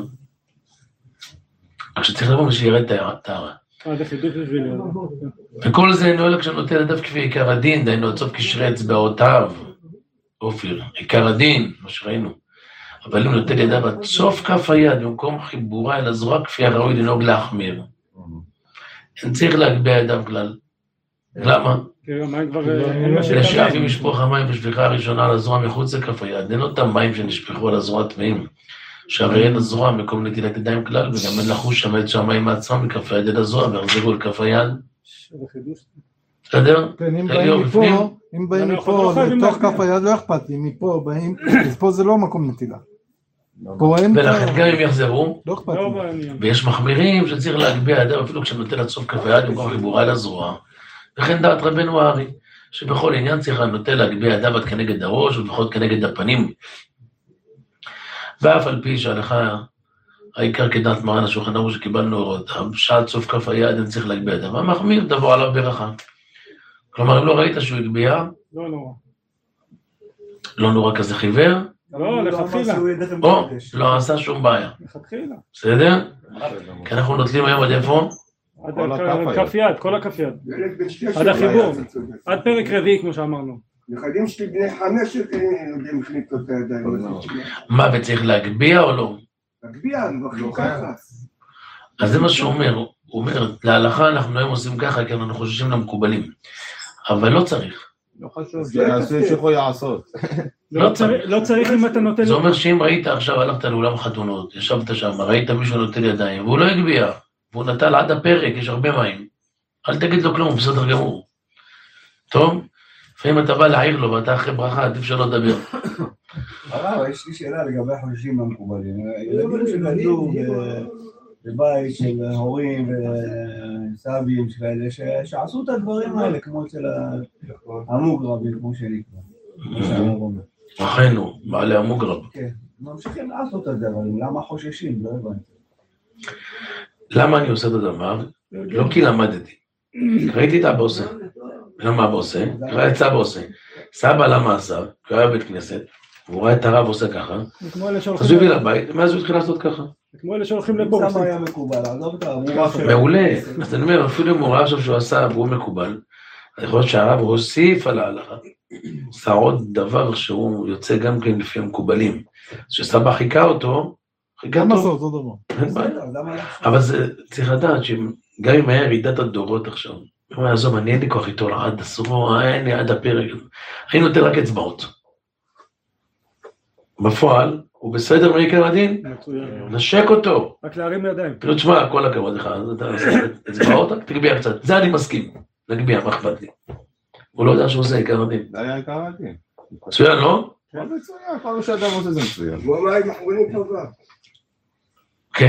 רק שצריך לבוא ושירד טהרה. זה חידוש בשבילי. וכל זה אינו אלא כשנוטל ידיו כפי עיקר הדין, דהיינו עד סוף קשרי אצבעותיו, אופיר, עיקר הדין, מה שראינו. אבל אם נוטל ידיו עד סוף כף היד, במקום חיבורה אל הזרוע, כפי הראוי לנהוג להחמיר. אין צריך להגביה ידיו כלל. למה? לשאף אם ישפוך המים בשפיכה הראשונה על הזרוע מחוץ לכף היד, אין אותם מים שנשפכו על הזרוע טמאים, שהרי אין הזרוע מקום נטילת ידיים כלל, וגם אין לחוש שמת שהמים מעצמם מכף היד אל הזרוע, והחזירו על כף היד. בסדר? כן, אם באים מפה לתוך כף היד לא אכפת, אם מפה באים, אז פה זה לא מקום נטילה. ולכן גם אם יחזרו, לא אכפת. ויש מחמירים שצריך להגביה ידיו אפילו כשנוטל עד סוף כף היד במקום חיבורה אל הזרוע. וכן דעת רבנו הארי, שבכל עניין צריך נוטה להגביה ידיו עד כנגד הראש ולפחות כנגד הפנים. ואף על פי שהלכה העיקר כדעת מרן השולחן ערוך שקיבלנו אותם, שעד סוף כף היד אין צריך להגביה ידיו, המחמיר דבו עליו ברכה. כלומר, אם לא ראית שהוא הגביה, לא נורא. לא נורא כזה חיוור, לא, לכתחילה. או, לא עשה שום בעיה. לכתחילה. בסדר? כי אנחנו נוטלים היום עד איפה? עד כף יד, כל הכף יד. עד החיבור, עד פרק רביעי כמו שאמרנו. נכדים שלי בני 5 יודעים לקנות את הידיים. מה, וצריך להגביה או לא? להגביה, אני מחליט ככה. אז זה מה שהוא אומר, הוא אומר, להלכה אנחנו היום עושים ככה, כי אנחנו חוששים למקובלים. אבל לא צריך. לא חשוב, שיעשו שיכול לעשות. לא צריך אם אתה נותן... זה אומר שאם ראית עכשיו, הלכת לאולם חתונות, ישבת שם, ראית מישהו נוטל ידיים, והוא לא הגביה. והוא נטל עד הפרק, יש הרבה מים. אל תגיד לו כלום, בסדר גמור. טוב? לפעמים אתה בא להעיר לו, ואתה אחרי ברכה, עדיף שלא לדבר. הרב, יש לי שאלה לגבי החודשים המקובלים. ילדים שגדלו בבית של הורים וסבים כאלה, שעשו את הדברים האלה, כמו אצל המוגרבים, כמו שנקרא. אחינו, בעלי המוגרב. כן, ממשיכים לעשות את הדברים, למה חוששים? לא הבנתי. למה אני עושה את הדבר? לא כי למדתי. ראיתי את אבא עושה. למה אבא עושה? ראיתי את סבא עושה. סבא למה עשה? כי הוא היה בית כנסת, הוא ראה את הרב עושה ככה, אז הוא הביא לבית, ואז הוא התחיל לעשות ככה. כמו אלה שהולכים לפה. סבא היה מקובל, מעולה. אז אני אומר, אפילו אם הוא ראה עכשיו שהוא עשה והוא מקובל, אני יכול להיות שהרב הוסיף על ההלכה, עשה עוד דבר שהוא יוצא גם כן לפי המקובלים. שסבא חיכה אותו, גם עשה אותו דבר. אבל זה צריך לדעת שגם אם היה ירידת הדורות עכשיו, הוא אומר, עזוב, אני אין לי כוח איתו עד הסורו, אין לי עד הפרק, אני נותן רק אצבעות. בפועל, הוא בסדר מעיקר הדין, נשק אותו. רק להרים לידיים. כאילו, תשמע, כל הכבוד לך, אתה עושה אצבעות, תגביה קצת, זה אני מסכים, נגביה, מה אכפת לי. הוא לא יודע שהוא עושה עיקר הדין. זה היה עיקר הדין. מצוין, לא? מצוין, כל מה שאדם עושה זה מצוין. הוא אמר עם אחרונים טובה. כן.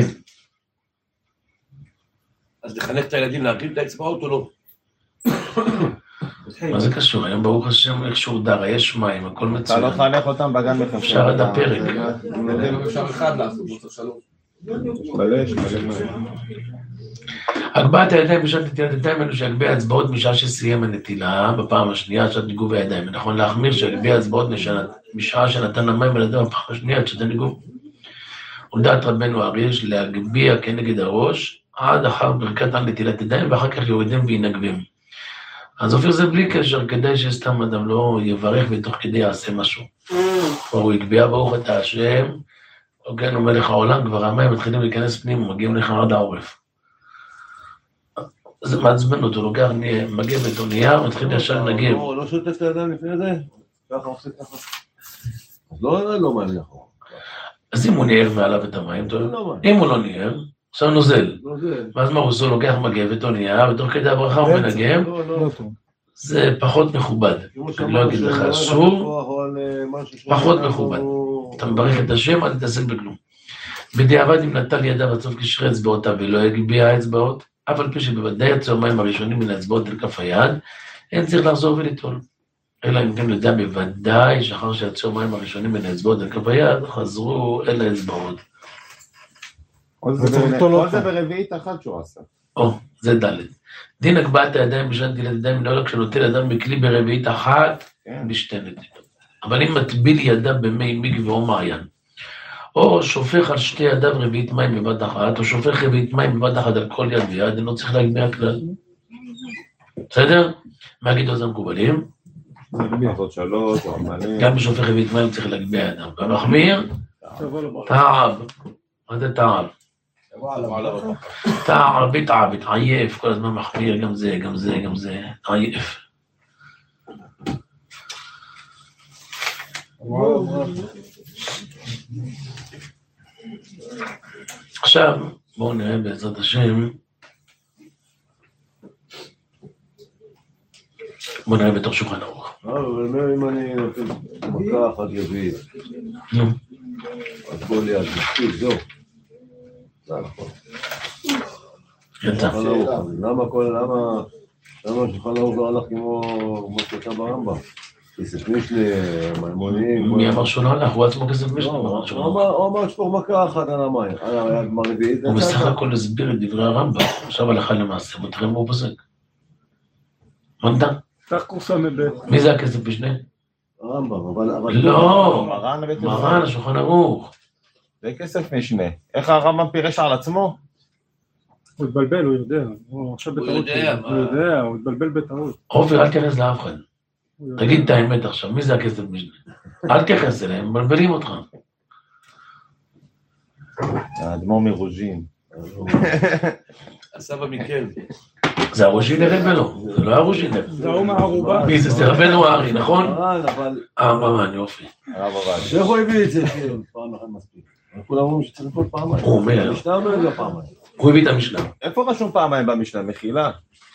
אז לחנך את הילדים להרכיב את האצבעות או לא? מה זה קשור? היום ברוך השם איך שהוא דר, יש מים, הכל מצוין. אתה לא תחנך אותם בגן מחשב. אפשר עד הפרק. אפשר אחד לעשות, לא שלום. בלש. הגבהת הידיים בשעת נטילת ידיים אלו שהגביה הצבעות משעה שסיים הנטילה, בפעם השנייה שעת ניגוב הידיים. נכון להחמיר שהגביה הצבעות משעה שנתן המים על ידיים בפעם השנייה עד שעת ניגוב. ולדעת רבנו הארי להגביה כנגד הראש עד אחר ברכת על נטילת ידיים ואחר כך יורדים וינגבים. אז אופיר זה בלי קשר, כדי שסתם אדם לא יברך ותוך כדי יעשה משהו. הוא הגביה ברוך אתה השם, הוגנו מלך העולם, כבר המים מתחילים להיכנס פנים, מגיעים לך עד העורף. זה מעצבן אותו, לוקח מגבת או נייר, מתחיל ישר לנגב. לא שוטף את הידיים לפני זה? ככה עושה ככה. אז לא מים נכון. אז אם הוא ניער מעליו את המים, אם הוא לא ניער, עכשיו נוזל. ואז מה הוא עושה? לוקח מגבת או נייר, ותוך כדי הברכה הוא מנגב, זה פחות מכובד. אני לא אגיד לך אסור, פחות מכובד. אתה מברך את השם, אל תתעסק בכלום. בדיעבד אם נטל ידיו עד סוף קשרי אצבעותיו ולא הגביה האצבעות, אף על פי שבוודאי יצאו המים הראשונים מן האצבעות אל כף היד, אין צריך לחזור וליטול. אלא אם כן יודע בוודאי שאחר שיצאו המים הראשונים מן האצבעות אל כף היד, חזרו אל האצבעות. כל זה ברביעית אחת שהוא עשה. זה ד'. דין הגבהת הידיים בשעת נטילת ידיים מן העולה כשנוטל אדם בכלי ברביעית אחת, בשתי נטילות. אבל אם מטביל ידיו במי מקווה או מעיין, או שופך על שתי ידיו רביעית מים בבת אחת, או שופך רביעית מים בבת אחת על כל יד ויד, אינו צריך להגביה כלל. בסדר? מה גידו זה מקובלים? גם בשופך רביעית מים צריך להגביה ידם. במחמיר, תעב. מה זה תעב? תעב, עייף, כל הזמן מחמיר, גם זה, עייף. עכשיו, בואו נראה בעזרת השם, בואו נראה בתוך שולחן ערוך. אבל אם אני נותן מכה אחת רביעית, אז כל יד, מספיק, זהו. זה נכון. יצא. למה שולחן ערוך לא הלך כמו שאתה ברמב"ם? כסף משנה, מימוניים... מי אמר שהוא לא הלך? הוא עצמו כסף משנה. הוא אמר שפוך מכה אחת על המים, על היד מרביעית. הוא בסך הכל הסביר את דברי הרמב"ם, עכשיו הלכה למעשה, בוא תראה מה הוא פוסק. מנדה? כך קורסה מבית. מי זה הכסף משנה? הרמב"ם, אבל... לא, מרן, השולחן ערוך. זה כסף משנה. איך הרמב"ם פירש על עצמו? הוא התבלבל, הוא יודע. הוא עכשיו בטעות. הוא התבלבל בטעות. עופר, אל תכנס לאף אחד. תגיד את האמת עכשיו, מי זה הכסף משנה? אל תכנס אליהם, מבלבלים אותך. האדמו"ר מרוז'ין. הסבא מכן. זה הרוז'ין הרב לא, זה לא הרוז'ין הרב. זה הוא מהערובה. מי זה? זה רבנו הארי, נכון? אבל... מרן, יופי. איך הוא הביא את זה? פעם אחת מספיק. כולם אומרים שצריך עוד פעמיים. הוא אומר. המשנה אומרת לא פעמיים. הוא הביא את המשנה. איפה רשום פעמיים במשנה? מחילה?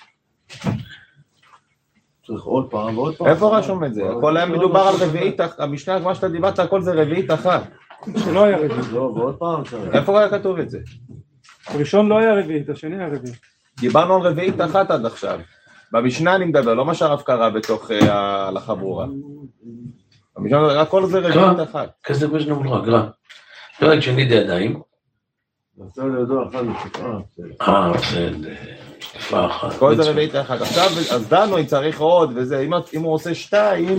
צריך עוד פעם ועוד פעם. איפה רשום את זה? הכל היה מדובר על רביעית, המשנה, מה שאתה דיברת, הכל זה רביעית אחת. שלא היה רביעית. לא, ועוד פעם צריך. איפה היה כתוב את זה? הראשון לא היה רביעית, השני היה רביעית. דיברנו על רביעית אחת עד עכשיו. במשנה אני מדבר, לא מה שהרב קרא בתוך ההלכה ברורה. במשנה, הכל זה רביעית אחת. כסף משנה מולך, גרע. פרק שני ידיים. נעשה לידו אחד לשפה. בסדר. שפה אחת. כל זה רביעית אחת. עכשיו, אז דנו אם צריך עוד וזה, אם הוא עושה שתיים...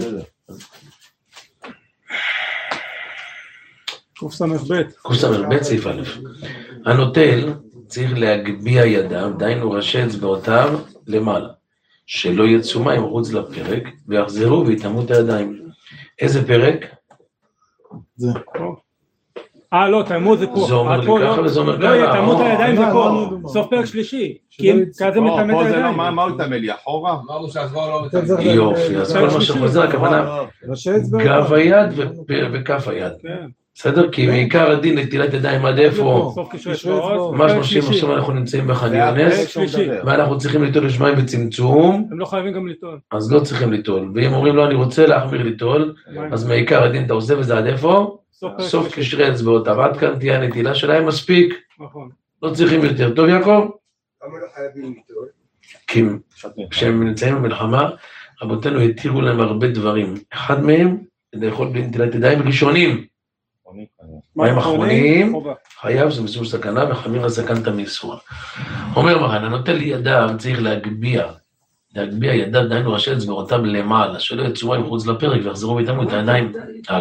קס"ב סעיף א'. הנוטל צריך להגביה ידיו, דהיינו ראשי אצבעותיו למעלה, שלא יצאו מים מחוץ לפרק, ויחזרו ויטמאו את הידיים. איזה פרק? זה. לא, תאמות זה פה. זה אומר לי ככה וזה אומר ככה. לא, תאמות הידיים זה פה. סוף פרק שלישי. כי אם כזה מטמא את הידיים. מה הוא יטמא לי? אחורה? אמרנו שהזרוע לא מטמא. יופי, אז כל מה שחוזר, הכוונה גב היד וכף היד. בסדר? כי מעיקר הדין נטילת ידיים עד איפה? מה 30 אנחנו נמצאים בחני אונס, ואנחנו צריכים ליטול לשמיים בצמצום. הם לא חייבים גם ליטול. אז לא צריכים ליטול. ואם אומרים לו אני רוצה להחמיר ליטול, אז מעיקר הדין אתה עושה וזה עד איפה? סוף קשרי אצבעותיו, עד כאן תהיה הנטילה שלהם מספיק. לא צריכים יותר. טוב יעקב? למה לא חייבים ליטול? כי כשהם נמצאים במלחמה, רבותינו התירו להם הרבה דברים. אחד מהם, לאכול בלי נטילת ידיים ראשונים. מים אחרונים, חייב זה מסוג סכנה וחמיר הסכנת מאיסור. אומר מרן, הנוטל ידיו צריך להגביה ידיו, דהיינו ראשי אצבעותיו למעלה, שלא יצאו מים מחוץ לפרק ויחזרו ויטמאו את הידיים.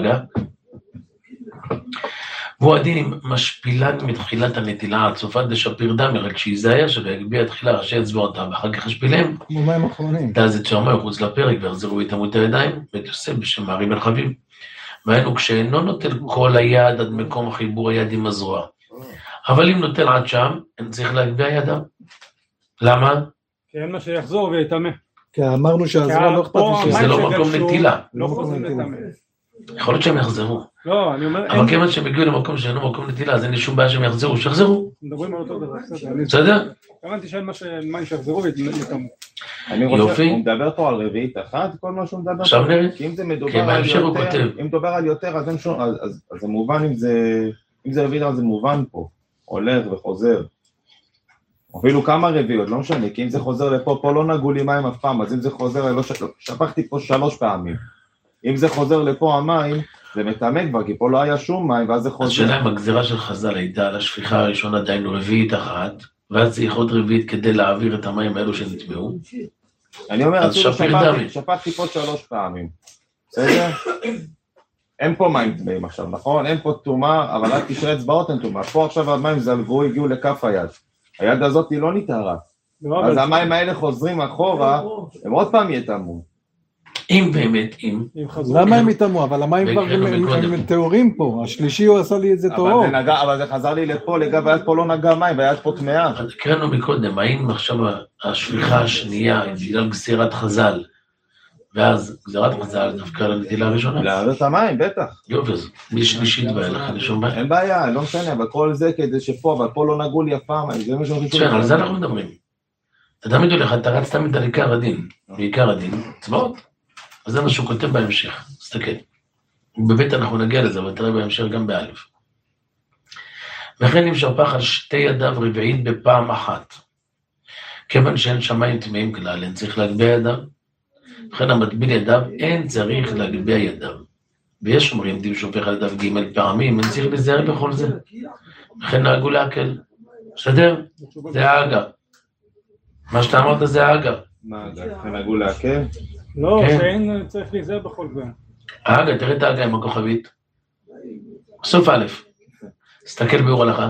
והוא הדין עם משפילת מתחילת הנטילה עד סופת דשפיר דמי, רק שיזהר שיגביה תחילה ראשי אצבעותיו ואחר כך ישפילם. כמו מים אחרונים. דאז יצאו מים מחוץ לפרק ויחזרו ויטמאו את הידיים, ותוסף בשם מערים מרחבים. והיינו כשאינו נוטל כל היד עד מקום חיבור היד עם הזרוע. אבל אם נוטל עד שם, אין צריך להגביה ידיו. למה? כי אין מה שיחזור ויתאמה. כי אמרנו שהזרוע לא אכפת לי זה לא מקום נטילה. לא חוזרים לטמא. יכול להיות שהם יחזרו. לא, אני אומר... אבל כיוון שהם הגיעו למקום שאינו מקום נטילה, אז אין לי שום בעיה שהם יחזרו, שיחזרו. מדברים על אותו דבר. בסדר? הבנתי שאין מה שיחזרו ויתאמו. אני רוצה, הוא מדבר פה על רביעית אחת, כל מה שהוא מדבר פה. עכשיו נראה. כי אם זה מדובר על יותר, אז אין שום, אז זה מובן אם זה רביעית, אז זה מובן פה. הולך וחוזר. אפילו כמה רביעיות, לא משנה, כי אם זה חוזר לפה, פה לא נגעו לי מים אף פעם, אז אם זה חוזר, שפכתי פה 3 פעמים. אם זה חוזר לפה המים, זה מטמא כבר, כי פה לא היה שום מים, ואז זה חוזר. השאלה אם הגזירה של חז"ל הייתה על השפיכה הראשונה דיינו רביעית אחת, ואז צריך עוד רביעית כדי להעביר את המים האלו שנטמעו. אני אומר, שפכתי פה 3 פעמים. בסדר? אין פה מים טמאים עכשיו, נכון? אין פה טומאה, אבל רק קשרי אצבעות אין טומאה. פה עכשיו המים זלגו, הגיעו לכף היד. היד הזאת היא לא נטהרה. אז המים האלה חוזרים אחורה, הם עוד פעם יטמאו. אם באמת, אם... למה הם יטמאו? אבל המים כבר הם טהורים פה. השלישי הוא עשה לי את זה טהור. אבל זה חזר לי לפה, והיד פה לא נגע מים, והיד פה טמאה. אז קראנו מקודם, האם עכשיו השפיכה השנייה, בגלל גזירת חז"ל, ואז גזירת חז"ל דווקא לנטילה הראשונה? להעביר את המים, בטח. יופי, אז מי שלישית ואלה, אני שומע. אין בעיה, לא משנה, אבל כל זה כדי שפה, אבל פה לא נגעו לי אף פעם, זה מה שאני חושב. על זה אנחנו מדברים. אתה תמיד הולך, אתה רץ תמיד על עיקר הדין, בעיקר הדין, צבאות. אז זה מה שהוא כותב בהמשך, תסתכל. בבית אנחנו נגיע לזה, אבל תראה בהמשך גם באלף. וכן אם שפך על 2 ידיו רביעית בפעם אחת. כיוון שאין שמיים טמאים כלל, אין צריך להגביה ידיו. וכן המטביל ידיו, אין צריך להגביה ידיו. ויש אומרים, דים שופך על ידיו ג' פעמים, אין צריך להיזהר בכל זה. וכן נהגו להקל. בסדר? זה האגה. מה שאתה אמרת זה האגה. מה האגה? וכן נהגו להקל? לא, שאין צריך להיזהר בכל זה. האגה, תראה את האגה עם הכוכבית. סוף א', תסתכל ביאור הלכה.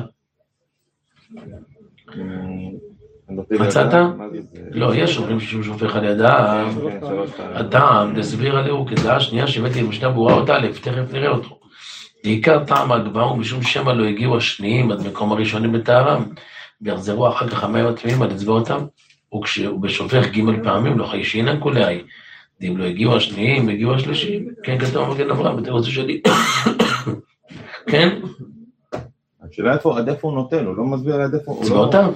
מצאת? לא, יש אומרים שהוא שופך על ידיו. הטעם, תסביר עליהו כדעה שנייה שהבאתי במשנה ברורה אותה א', תכף נראה אותו. בעיקר טעם ההגבהה הוא משום שמא לא הגיעו השניים עד מקום הראשונים בטהרם, ויחזרו אחר כך המים הטמאים על אצבעותם, ובשופך ג' פעמים לא חיישינן כולי. אם לא הגיעו השניים, הגיעו השלישים, כן, כתוב מגן אברהם, בתירוץ שלי. כן? השאלה עד איפה הוא נותן, הוא לא מסביר עד איפה הוא... צבאותיו.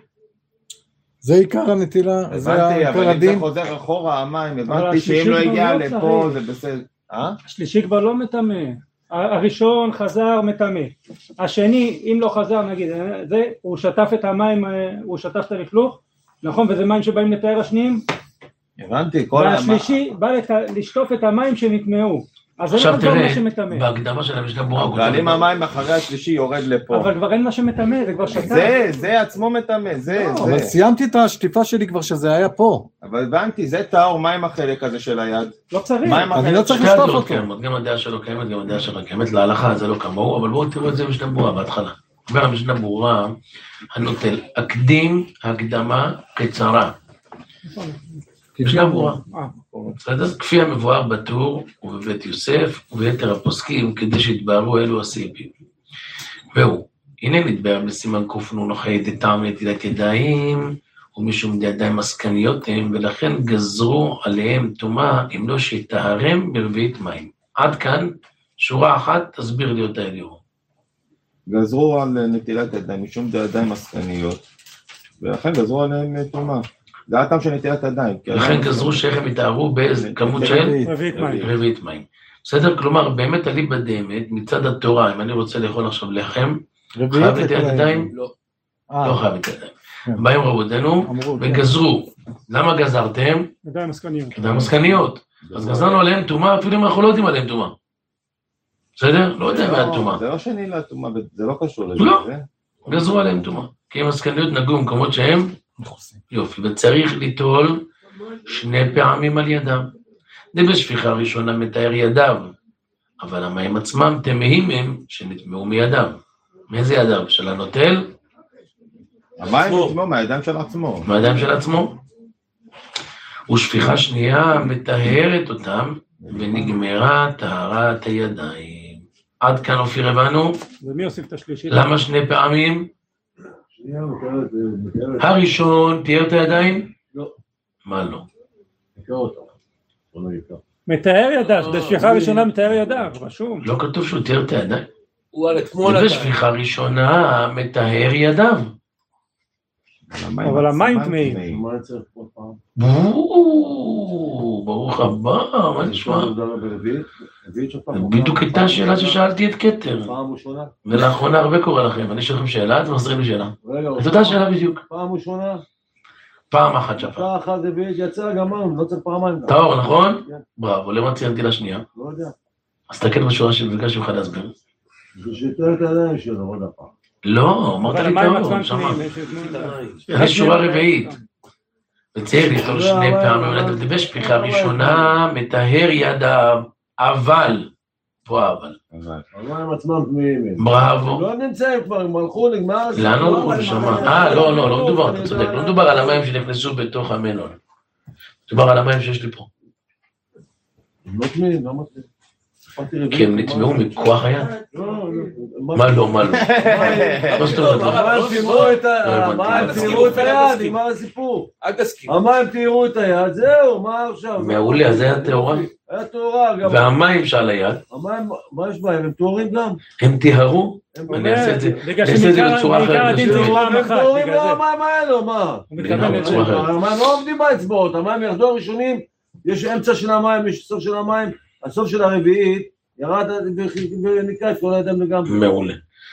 זה עיקר הנטילה, זה עיקר אבל אם הדין. זה חוזר אחורה המים, הבנתי שאם לא הגיע לפה זה בסדר. השלישי כבר לא מטמא. הראשון חזר מטמא. השני, אם לא חזר, נגיד, הוא שטף את המים, הוא שטף את הלכלוך, נכון? וזה מים שבאים לתאר השניים? הבנתי, והשלישי בא לשטוף את המים שנטמעו. אז זה לא כבר מה שמטמא. בהקדמה של המשנה ברורה. אבל אם המים אחרי השלישי יורד לפה. אבל כבר אין מה שמטמא, זה כבר שטף. זה עצמו מטמא, זה. אבל סיימתי את השטיפה שלי כבר שזה היה פה. אבל הבנתי, זה טהור, מה עם החלק הזה של היד? לא צריך. אני לא צריך לשטוף אותו. גם הדעה שלו קיימת, גם הדעה שלו קיימת. להלכה זה לא כמוהו, אבל בואו תראו את זה במשנה ברורה בהתחלה. אומר המשנה ברורה, הנוטל, הקדים הקדמה קצרה. משנה ברורה. כפי המבואר בטור ובבית יוסף וביתר הפוסקים כדי שיתבהרו אלו הסעיפים. והוא, הנה נתבהר בסימן קנ"ח דטעם נטילת ידיים ומשום ידיים מסקניות הם, ולכן גזרו עליהם טומאה אם לא שיטהרם ברביעית מים. עד כאן, שורה אחת, תסביר לי אותה אליהו. גזרו על נטילת ידיים משום ידיים מסקניות, ולכן גזרו עליהם טומאה. זה הטעם של נטילת ידיים. לכן גזרו שאיך הם יתארו באיזה כמות של רביעית מים. בסדר? כלומר, באמת אליבא דאמת, מצד התורה, אם אני רוצה לאכול עכשיו לחם, חייב נטילת ידיים? לא חייב נטילת ידיים. באים רבותינו וגזרו. למה גזרתם? ידיים מסקניות. ידיים מסקניות. אז גזרנו עליהם טומאה, אפילו אם אנחנו לא יודעים עליהם טומאה. בסדר? לא יודע מה טומאה. זה לא שני לטומאה, זה לא קשור לזה. לא, גזרו עליהם טומאה. כי אם מסקניות נגעו במקומות שהם יופי, וצריך ליטול 2 פעמים על ידיו. זה בשפיכה הראשונה מתאר ידיו, אבל המים עצמם טמאים הם שנטמאו מידיו. מאיזה ידיו? של הנוטל? המים נטמאו מהידיים של עצמו. מהידיים של עצמו. ושפיכה שנייה מטהרת אותם ונגמרה טהרת הידיים. עד כאן אופיר הבנו? ומי הוסיף את השלישי? למה 2 פעמים? שנייה, מתארת. הראשון, תיאר את הידיים? לא. מה לא? תקרא אותה. בוא נגיד ככה. מתאר ידיו, בשפיכה ראשונה מתאר ידיו, רשום. לא כתוב שהוא תיאר את הידיים. הוא על אתמול... ובשפיכה ראשונה מטהר ידיו. אבל המים טמאים. מה צריך עוד פעם? ברוך הבא, מה נשמע? בדיוק הייתה השאלה ששאלתי את כתר. פעם ראשונה? ולאחרונה הרבה קורה לכם, אני שואל לכם שאלה, אתם מחזירים לי שאלה. רגע, את אותה שאלה בדיוק. פעם ראשונה? פעם אחת שפט. שעה אחת רביעית יצא גמרנו, לא צריך פעמיים. טהור, נכון? כן. בראבו, למה ציינתי לשנייה? לא יודע. אז תקן בשורה שביקשתי ממך להסביר. זה שיתר את הידיים שלו, עוד הפעם. לא, אמרת לי טהור, שמה. יש שורה רביעית. וצייר ליטול 2 פעמים, בשפיכה ראשונה מטהר ידיו, אבל, פה אבל. המים עצמם תמימים. בראבו. לא נמצאים כבר, הם הלכו, נגמר. לאן הלכו לשמה? לא מדובר, אתה צודק, לא מדובר על המים שנכנסו בתוך המנון. מדובר על המים שיש לי פה. הם לא תמימים, למה זה? כי הם נטמעו מכוח היד. מה לא? המים תיארו את היד, נגמר הסיפור. אל תסכים. המים תיארו את היד, זהו, מה עכשיו? מעולה, אז היה טהורה. היה טהורה גם. והמים שעל היד, המים, מה יש בהם? הם טהורים גם? הם טיהרו. אני אעשה את זה בצורה אחרת. הדין זה פעם הם אחת, טהורים בגלל זה. המים האלו, מה? בצורה אחרת. המים לא עומדים באצבעות, המים ירדו הראשונים, יש אמצע של המים, יש סוף של המים, הסוף של הרביעית, ירד ונקרא את כל הידיים לגמרי. מעולה.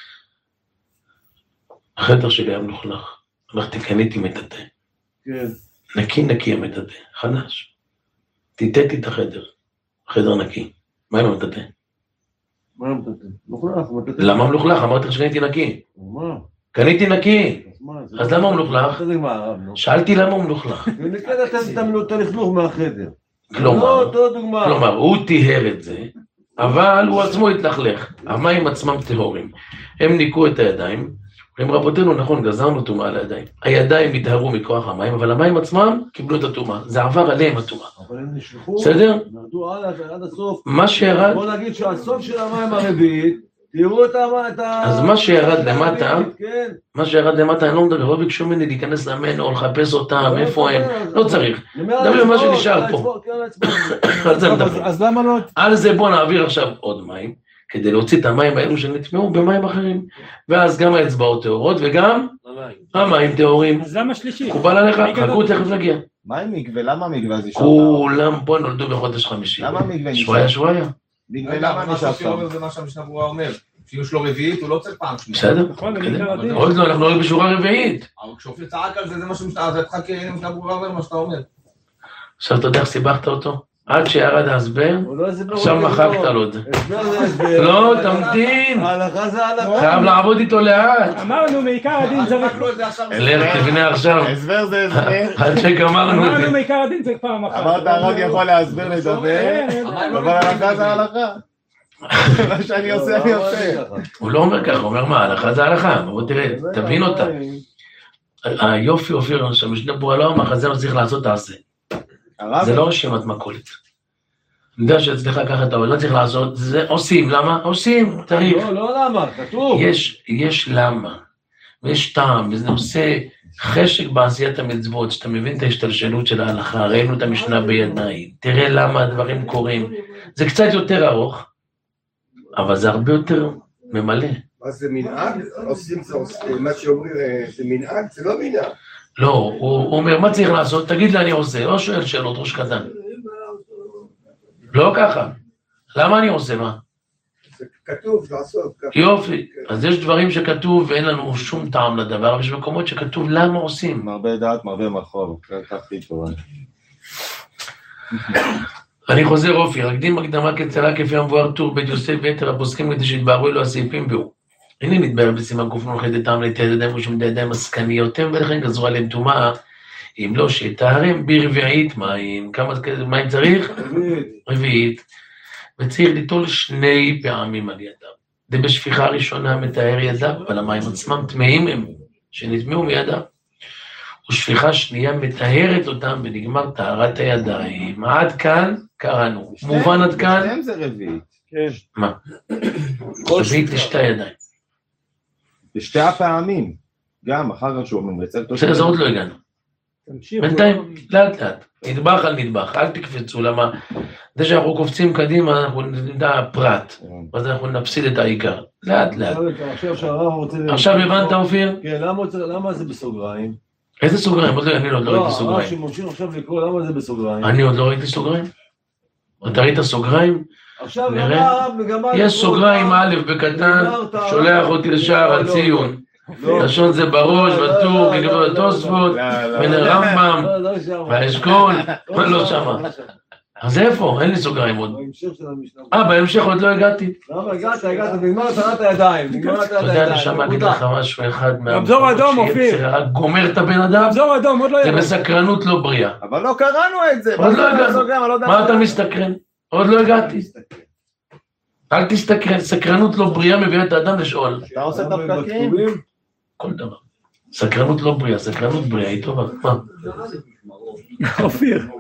החדר שלי היה מלוכלך. הלכתי קניתי מטאטא. כן. נקי המטאטא. חדש. טיטטתי את החדר. חדר נקי. מה עם המטאטא? מה מטאטא? מלוכלך, מטאטא. למה מלוכלך? אמרתי לך שקניתי נקי. מה? קניתי נקי. אז למה הוא מלוכלך? זה מה, הרב, נו. שאלתי למה הוא מלוכלך. ונקרא את הלכלוך מהחדר. כלומר, אותו דוגמה. הוא טיהר את זה, אבל הוא עצמו התלכלך. המים עצמם טהורים. הם ניקו את הידיים. אומרים רבותינו, נכון, גזרנו טומאה על הידיים. הידיים התהרו מכוח המים, אבל המים עצמם קיבלו את הטומאה. זה עבר עליהם הטומאה. אבל הם נשלחו, בסדר? נרדו עד הסוף. מה שירד, בוא נגיד שהסוף של המים הרביעית, תראו את ה... אז מה שירד למטה, כן. מה שירד למטה, אני לא מדבר, לא ביקשו ממני להיכנס למנו, לחפש אותם, איפה הם, לא צריך. דבר מה שנשאר פה. על זה מדבר. אז למה לא? על זה בוא נעביר עכשיו עוד מים, כדי להוציא את המים האלו שנטמעו במים אחרים. ואז גם האצבעות טהורות וגם המים טהורים. אז למה שלישי? מקובל עליך? חכו תכף נגיע. מה עם מקווה? למה מקווה זה שעות? כולם פה נולדו בחודש חמישי. למה מקווה נשאר? שויה. מקווה למה נשאר שם? זה מה שהמשנה ברורה אומר. כשיש לו רביעית, הוא לא צריך פעם שנייה. בסדר? נכון, עוד לא, אנחנו לא בשורה רביעית. אבל כשאופיר צעק על זה, זה מה שהמשנה, אז התחלק המשנה ברורה אומר מה שאתה אומר. עכשיו אתה יודע איך סיבכת אותו? עד שירד ההסבר, עכשיו מחקת לו את זה. לא, תמתין. ההלכה זה ההלכה. חייב לעבוד איתו לאט. אמרנו מעיקר הדין זה רק... אלך, תבנה עכשיו. הסבר זה הסבר. עד שגמרנו את אמרנו זה. מעיקר הדין זה פעם אחת. אמרת הרב יכול להסביר לדבר, אבל ההלכה זה ההלכה. מה שאני עושה, אני עושה. הוא לא אומר ככה, הוא אומר מה, ההלכה זה ההלכה. בוא תראה, תבין אותה. היופי אופיר, שהמשנה ברורה לא אמר, זה לא צריך לעשות תעשה. זה לא רשימת מכולת. אני יודע שאצלך ככה אתה לא צריך לעשות, זה עושים, למה? עושים, צריך. לא למה, כתוב. יש למה, ויש טעם, וזה עושה חשק בעשיית המצוות, שאתה מבין את ההשתלשלות של ההלכה, ראינו את המשנה בידיים, תראה למה הדברים קורים. זה קצת יותר ארוך, אבל זה הרבה יותר ממלא. אז זה מנהג? עושים זה, מה שאומרים, זה מנהג? זה לא מנהג. לא, הוא אומר, מה צריך לעשות? תגיד לי אני עושה, לא שואל שאלות, ראש קטן. לא ככה. למה אני עושה מה? זה כתוב לעשות ככה. יופי. אז יש דברים שכתוב ואין לנו שום טעם לדבר, אבל יש מקומות שכתוב למה עושים. מרבה דעת, מרבה מחוב. כך טוב. אני חוזר אופי, רקדים מקדמה קצרה כפי המבואר טור בית יוסף ויתר הפוסקים כדי שיתבהרו אלו הסעיפים והוא. הנה מתבהר בסימן קוף נוחת את העם לתת ידיים ושום ידיים מסקניותם ולכן גזרו עליהם טומאה. אם לא שיטהרם ברביעית מים. כמה מים צריך? רביעית. וצריך ליטול 2 פעמים על ידיו. זה בשפיכה ראשונה מטהר ידיו, אבל המים עצמם טמאים הם, שנטמאו מידיו. ושפיכה שנייה מטהרת אותם ונגמר טהרת הידיים. עד כאן קראנו. מובן עד כאן? שתיהם זה רביעית. כן. מה? רביעית לשתי הידיים. בשתי הפעמים. גם אחר כך שהוא ממרצל תושבים. בסדר, זה עוד לא הגענו. בינתיים, לאט לאט. נדבך על נדבך, אל תקפצו, למה? זה שאנחנו קופצים קדימה, אנחנו נדע פרט. אז אנחנו נפסיד את העיקר. לאט לאט. עכשיו הבנת, אופיר? כן, למה זה בסוגריים? איזה סוגריים? אני עוד לא ראיתי סוגריים. שממשיך עכשיו לקרוא, למה זה בסוגריים? אני עוד לא ראיתי סוגריים? אתה ראית סוגריים? עכשיו נראה. יש סוגריים א' בקטן, שולח אותי לשער הציון. לשון זה בראש, בטור, גגבות תוספות, בין הרמב"ם, והאשכול, לא שמה. אז איפה? אין לי סוגריים עוד. בהמשך עוד לא הגעתי. למה הגעת? נגמר תנת הידיים. אתה יודע, לשם אגיד לך משהו אחד רמזור אדום, אופיר. רק גומר את הבן אדם. רמזור אדום, עוד לא זה ידע. בסקרנות לא בריאה. אבל לא קראנו את זה. עוד לא הגענו. מה אתה מסתקרן? עוד לא הגעתי. אל תסתקרן, סקרנות לא בריאה מביאה את האדם לשאול. אתה עושה את הפקקים? כל דבר. סקרנות לא בריאה, סקרנות בריאה היא טובה. מה? אופיר.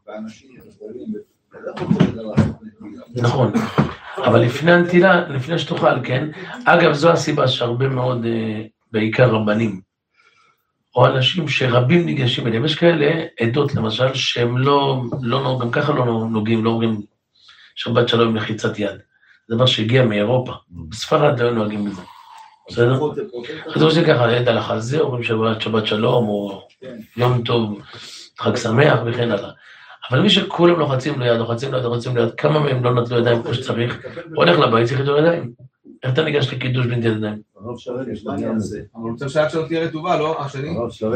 נכון. אבל לפני הנטילה, לפני שתאכל, כן? אגב, זו הסיבה שהרבה מאוד, בעיקר רבנים, או אנשים שרבים ניגשים אליהם, יש כאלה עדות למשל, שהם לא, גם ככה לא נוגעים, לא אומרים שבת שלום עם לחיצת יד. זה דבר שהגיע מאירופה. בספרד לא נוהגים בזה. בסדר? אז עושים ככה, עד הלכה על זה, אומרים שבת שלום, או יום טוב, חג שמח וכן הלאה. אבל מי שכולם לוחצים ליד, כמה מהם לא נטלו ידיים כמו שצריך, הולך לבית, צריך לתור ידיים. איך אתה ניגש לקידוש בנטי ידיים? אבל הוא רוצה שהיד שלו תהיה רטובה, לא? השני?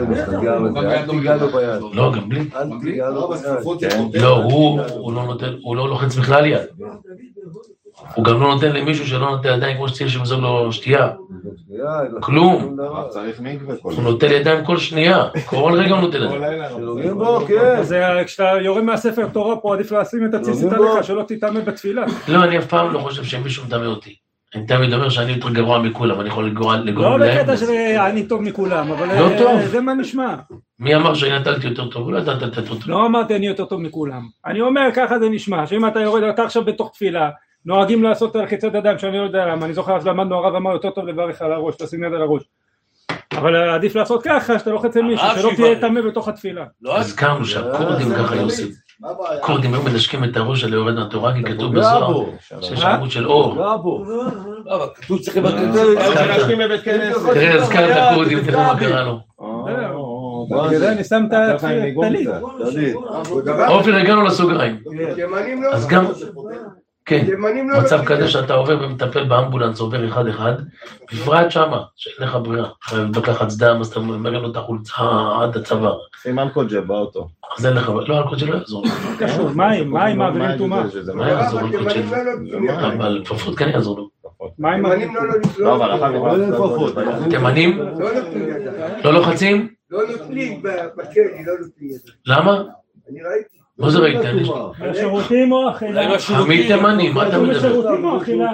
לא, גם בלי. לא, הוא לא לוחץ בכלל יד. הוא גם לא נותן למישהו שלא נותן ידיים כמו שצריך שמזוג לו שתייה. כלום. הוא נותן ידיים כל שנייה. כל רגע הוא נותן ידיים. אז כשאתה יורה מהספר תורה פה, עדיף לשים את הציצית עליך, שלא תתאמה בתפילה. לא, אני אף פעם לא חושב שמישהו מדמה אותי. אני תמיד אומר שאני יותר גרוע מכולם, אני יכול לגרום להם. לא בקטע שאני טוב מכולם, אבל זה מה נשמע. מי אמר שאני נטלתי יותר טוב? לא נטלתי יותר טוב. לא אמרתי אני יותר טוב מכולם. אני אומר ככה זה נשמע, שאם אתה יורד, אתה עכשיו בתוך תפילה, נוהגים לעשות לחיצת ידיים, שאני לא יודע למה, אני זוכר אז למדנו, הרב אמר יותר טוב לברך על הראש, תשים יד על הראש. אבל עדיף לעשות ככה, שאתה לוחץ על מישהו, שלא תהיה תמה בתוך התפילה. הזכרנו שהקורדים ככה יוצאים. קורדים היו מנשקים את הראש על יורד מהתורה, כי כתוב בזוהר, שיש עמוד של אור. אבל כתוב צריך לבקר. תראה, הזכר את הקורדים, תראה מה קרה לו. אני שם את הטלית. אופיר, הגענו לסוגריים. אז גם, כן, מצב כזה שאתה עובר ומטפל באמבולנס, עובר אחד, בפרט שמה, שאין לך ברירה, חייב לקחת דם, אז אתה מראה לו את החולצה עד הצוואר. עם אלכוג'ל באוטו. אז אין לך, לא, אלכוג'ל לא יעזור. קשור, מים מעבירים טומאה. מה יעזור אלכוג'ל? אבל לפחות כן יעזור לו. מים מעבירים לא, אבל אחר כך תימנים? לא לוחצים? לא נותנים בכלא, לא נותנים את זה. למה? אני ראיתי. מה זה ראית? שירותים או אכילה? חמית תימנים, מה אתה מדבר? שירותים או אכילה?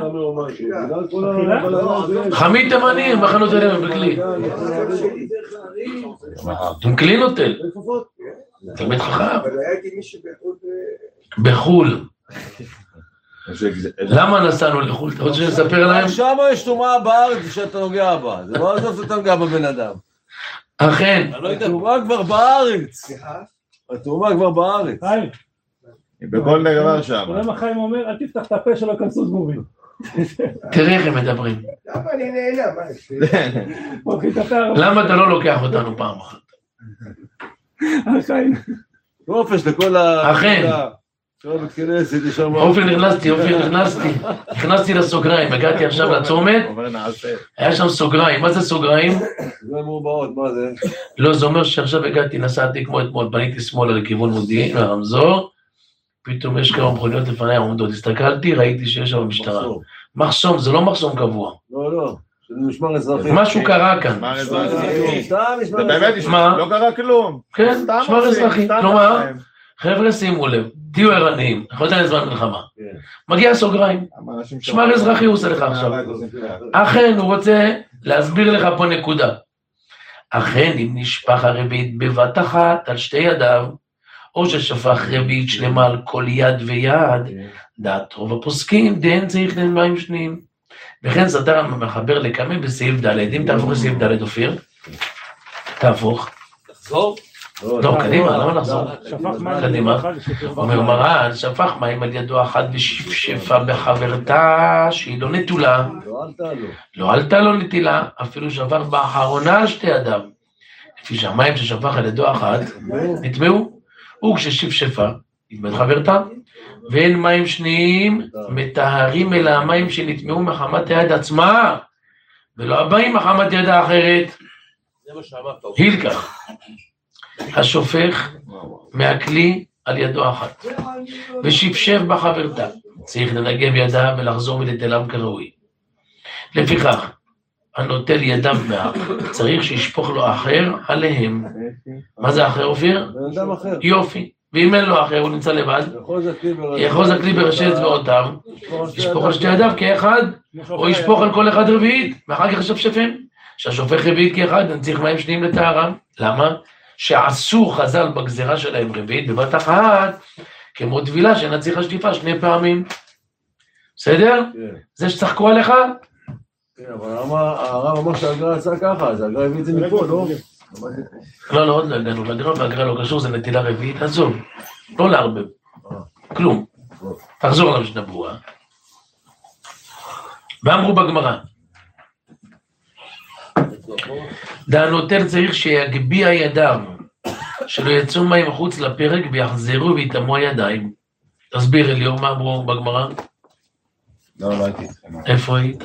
חמית תימנים, מחנות אליהם בכלי. עם כלי נוטל. תלמיד חכם. אבל הייתי מישהו בחול. למה נסענו לחול? אתה רוצה שנספר להם? שם יש תרומה בארץ שאתה נוגע בה, זה לא עזוב שאתה נוגע בבן אדם. אכן. התרומה כבר בארץ. התרומה כבר בארץ. חיים. בכל דבר שם. כולם החיים אומר, אל תפתח את הפה שלו כנסו זבובים. תראה איך הם מדברים. למה אני נהנה? למה אתה לא לוקח אותנו פעם אחת? החיים. חופש לכל ה... אכן. אופיר נכנסתי לסוגריים, הגעתי עכשיו לצומת, היה שם סוגריים, מה זה סוגריים? זה מורבעות, מה זה? לא, זה אומר שעכשיו הגעתי, נסעתי כמו אתמול, פניתי שמאלה לכיוון מודיעין, לרמזור, פתאום יש כמה מכוניות לפניי עומדות, הסתכלתי, ראיתי שיש שם משטרה. מחסום, זה לא מחסום קבוע. לא, זה משמר אזרחי. משהו קרה כאן. זה באמת נשמע, לא קרה כלום. כן, משמר אזרחי, כלומר, חבר'ה שימו לב, תהיו ערניים, אנחנו יודעים לזמן מלחמה. מגיע סוגריים, משמר אזרחי הוא עושה לך עכשיו. אכן, הוא רוצה להסביר לך פה נקודה. אכן, אם נשפך הרביעית בבת אחת על שתי ידיו, או ששפך רביעית שלמה על כל יד ויד, דעת רוב הפוסקים, דין צריך למים שניים. וכן סתר המחבר לקמא בסעיף ד', אם תהפוך לסעיף ד' אופיר, תהפוך. תחזור? לא, קדימה, למה לחזור? קדימה. אומר מרן, שפך מים על ידו אחת ושפשפה בחברתה שהיא לא נטולה. לא עלתה לו נטילה, אפילו שפך באחרונה על שתי ידיו. לפי שהמים ששפך על ידו אחת, נטמעו, וכששפשפה, התמת חברתה, ואין מים שניים מטהרים אלא המים שנטמעו מחמת היד עצמה, ולא הבאים מחמת יד האחרת. הילקח. השופך מהכלי על ידו אחת, ושפשף בחברתה, צריך לנגב ידיו ולחזור ולטלם כראוי. לפיכך, הנוטל ידיו מהאח, צריך שישפוך לו אחר עליהם. מה זה אחר, אופיר? אדם אחר. יופי. ואם אין לו אחר, הוא נמצא לבד, יאחוז הכלי בראשי אצבעותיו, ישפוך על שתי ידיו כאחד, או ישפוך על כל אחד רביעית, ואחר כך שפשפים. שהשופך רביעית כאחד, נצריך מים שניים לטהרה. למה? שעשו חז"ל בגזרה שלהם רביעית בבת אחת, כמו טבילה שנציך השטיפה 2 פעמים. בסדר? זה שצחקו עליך? כן, אבל הרב אמר שהגר"א יצא ככה, אז הגר"א הביא את זה מפה, לא? לא, עוד לא הגענו לגר"א, והגר"א לא קשור, זה נטילה רביעית, עזוב. לא לערבב. כלום. תחזור למשנה ברורה. ואמרו בגמרא, דהנוטל צריך שיגביה ידיו, שלא יצאו מים מחוץ לפרק ויחזרו ויתאמו הידיים. תסביר אליאור, מה אמרו בגמרא? לא הייתי. איפה היית?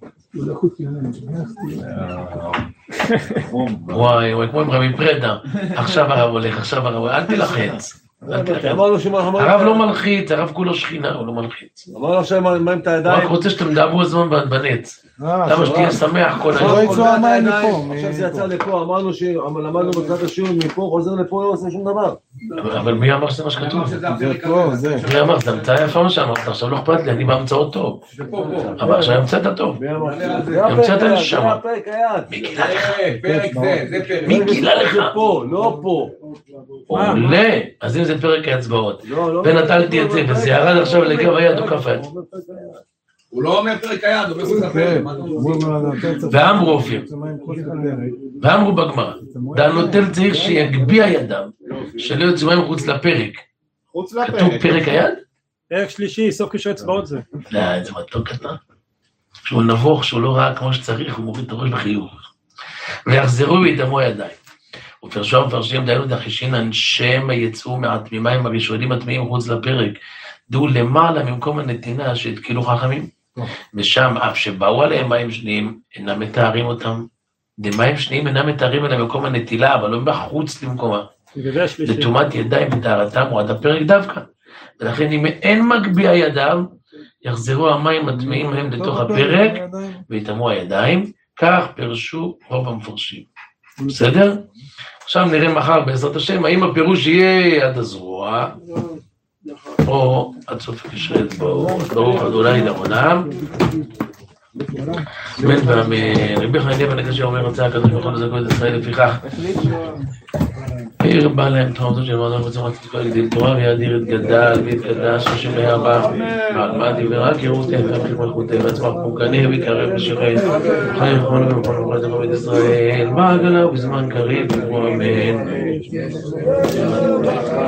וואי, כמו עם רבי פרדה. עכשיו הרב הולך, אל תלחץ. הרב לא מלחיץ, הרב כולו שכינה, הוא לא מלחיץ. אמרנו עכשיו מים את הידיים. הוא רק רוצה שאתם דאבו הזמן בנץ. למה שתהיה שמח כל היום. לא יצאו המים מפה. עכשיו זה יצא לפה, אמרנו שלמדנו בקראת השיעור מפה, חוזר לפה, לא עושה שום דבר. אבל מי אמר שזה מה שכתוב? זה פה, זה. מי אמר, זה המצאה יפה מה שאמרת, עכשיו לא אכפת לי, אני בהמצאות טוב. אבל עכשיו המצאת טוב. המצאת נשמה. מי גילה לך? מי גילה לך? זה פה, לא פה. עולה, אז אם זה פרק האצבעות. ונטלתי את זה, וזה ירד עכשיו לגב היד או כף היד. הוא לא אומר פרק היד, הוא מספר. ואמרו אופיר, ואמרו בגמרא, דהנוטל צריך שיגביה ידיו, שלא יוצאו מים מחוץ לפרק. כתוב פרק היד? פרק שלישי, סוף קשרי אצבעות זה. לא, זה מתוק קטן. שהוא נבוך, שהוא לא ראה כמו שצריך, הוא מוריד את הראש בחיוך. ויחזרו ויתאמו הידיים. ופרשו המפרשים דהיינו דחישינן שמא יצאו מהתמימים הראשונים הטמאים מחוץ לפרק, דעו למעלה ממקום הנתינה שהתקילו חכמים, ושם אף שבאו עליהם מים שניים אינם מתארים אותם. מים שניים אינם מתארים אלא מקום הנטילה, אבל לא בחוץ למקומה. לטומאת ידיים וטהרתם הוא עד הפרק דווקא. ולכן אם אין מגביה ידיו, יחזרו המים הטמאים הם לתוך הפרק ויתאמו הידיים, כך פרשו רוב המפרשים. בסדר? עכשיו נראה מחר בעזרת השם, האם הפירוש יהיה עד הזרוע, או עד סוף קשרי אצבעות, ברוך אדוני לעולם. אמן ואמן. רבי חנינא בן עקשיא אומר, רצה הקדוש ברוך הוא לזכות את ישראל, לפיכך הרבה להם תורתו של מועדון בצורת תתקוע לגדיל תורה, ויאדיר את גדל והתקדש השם להרבה ועלמדי ורק יראותיהם והמחיק מלכותיהם ועצמך פורקני ויקרב לשירי חי וכמונו ובכל מולדת עמד ישראל בעגלה ובזמן קריב וכמו אמן.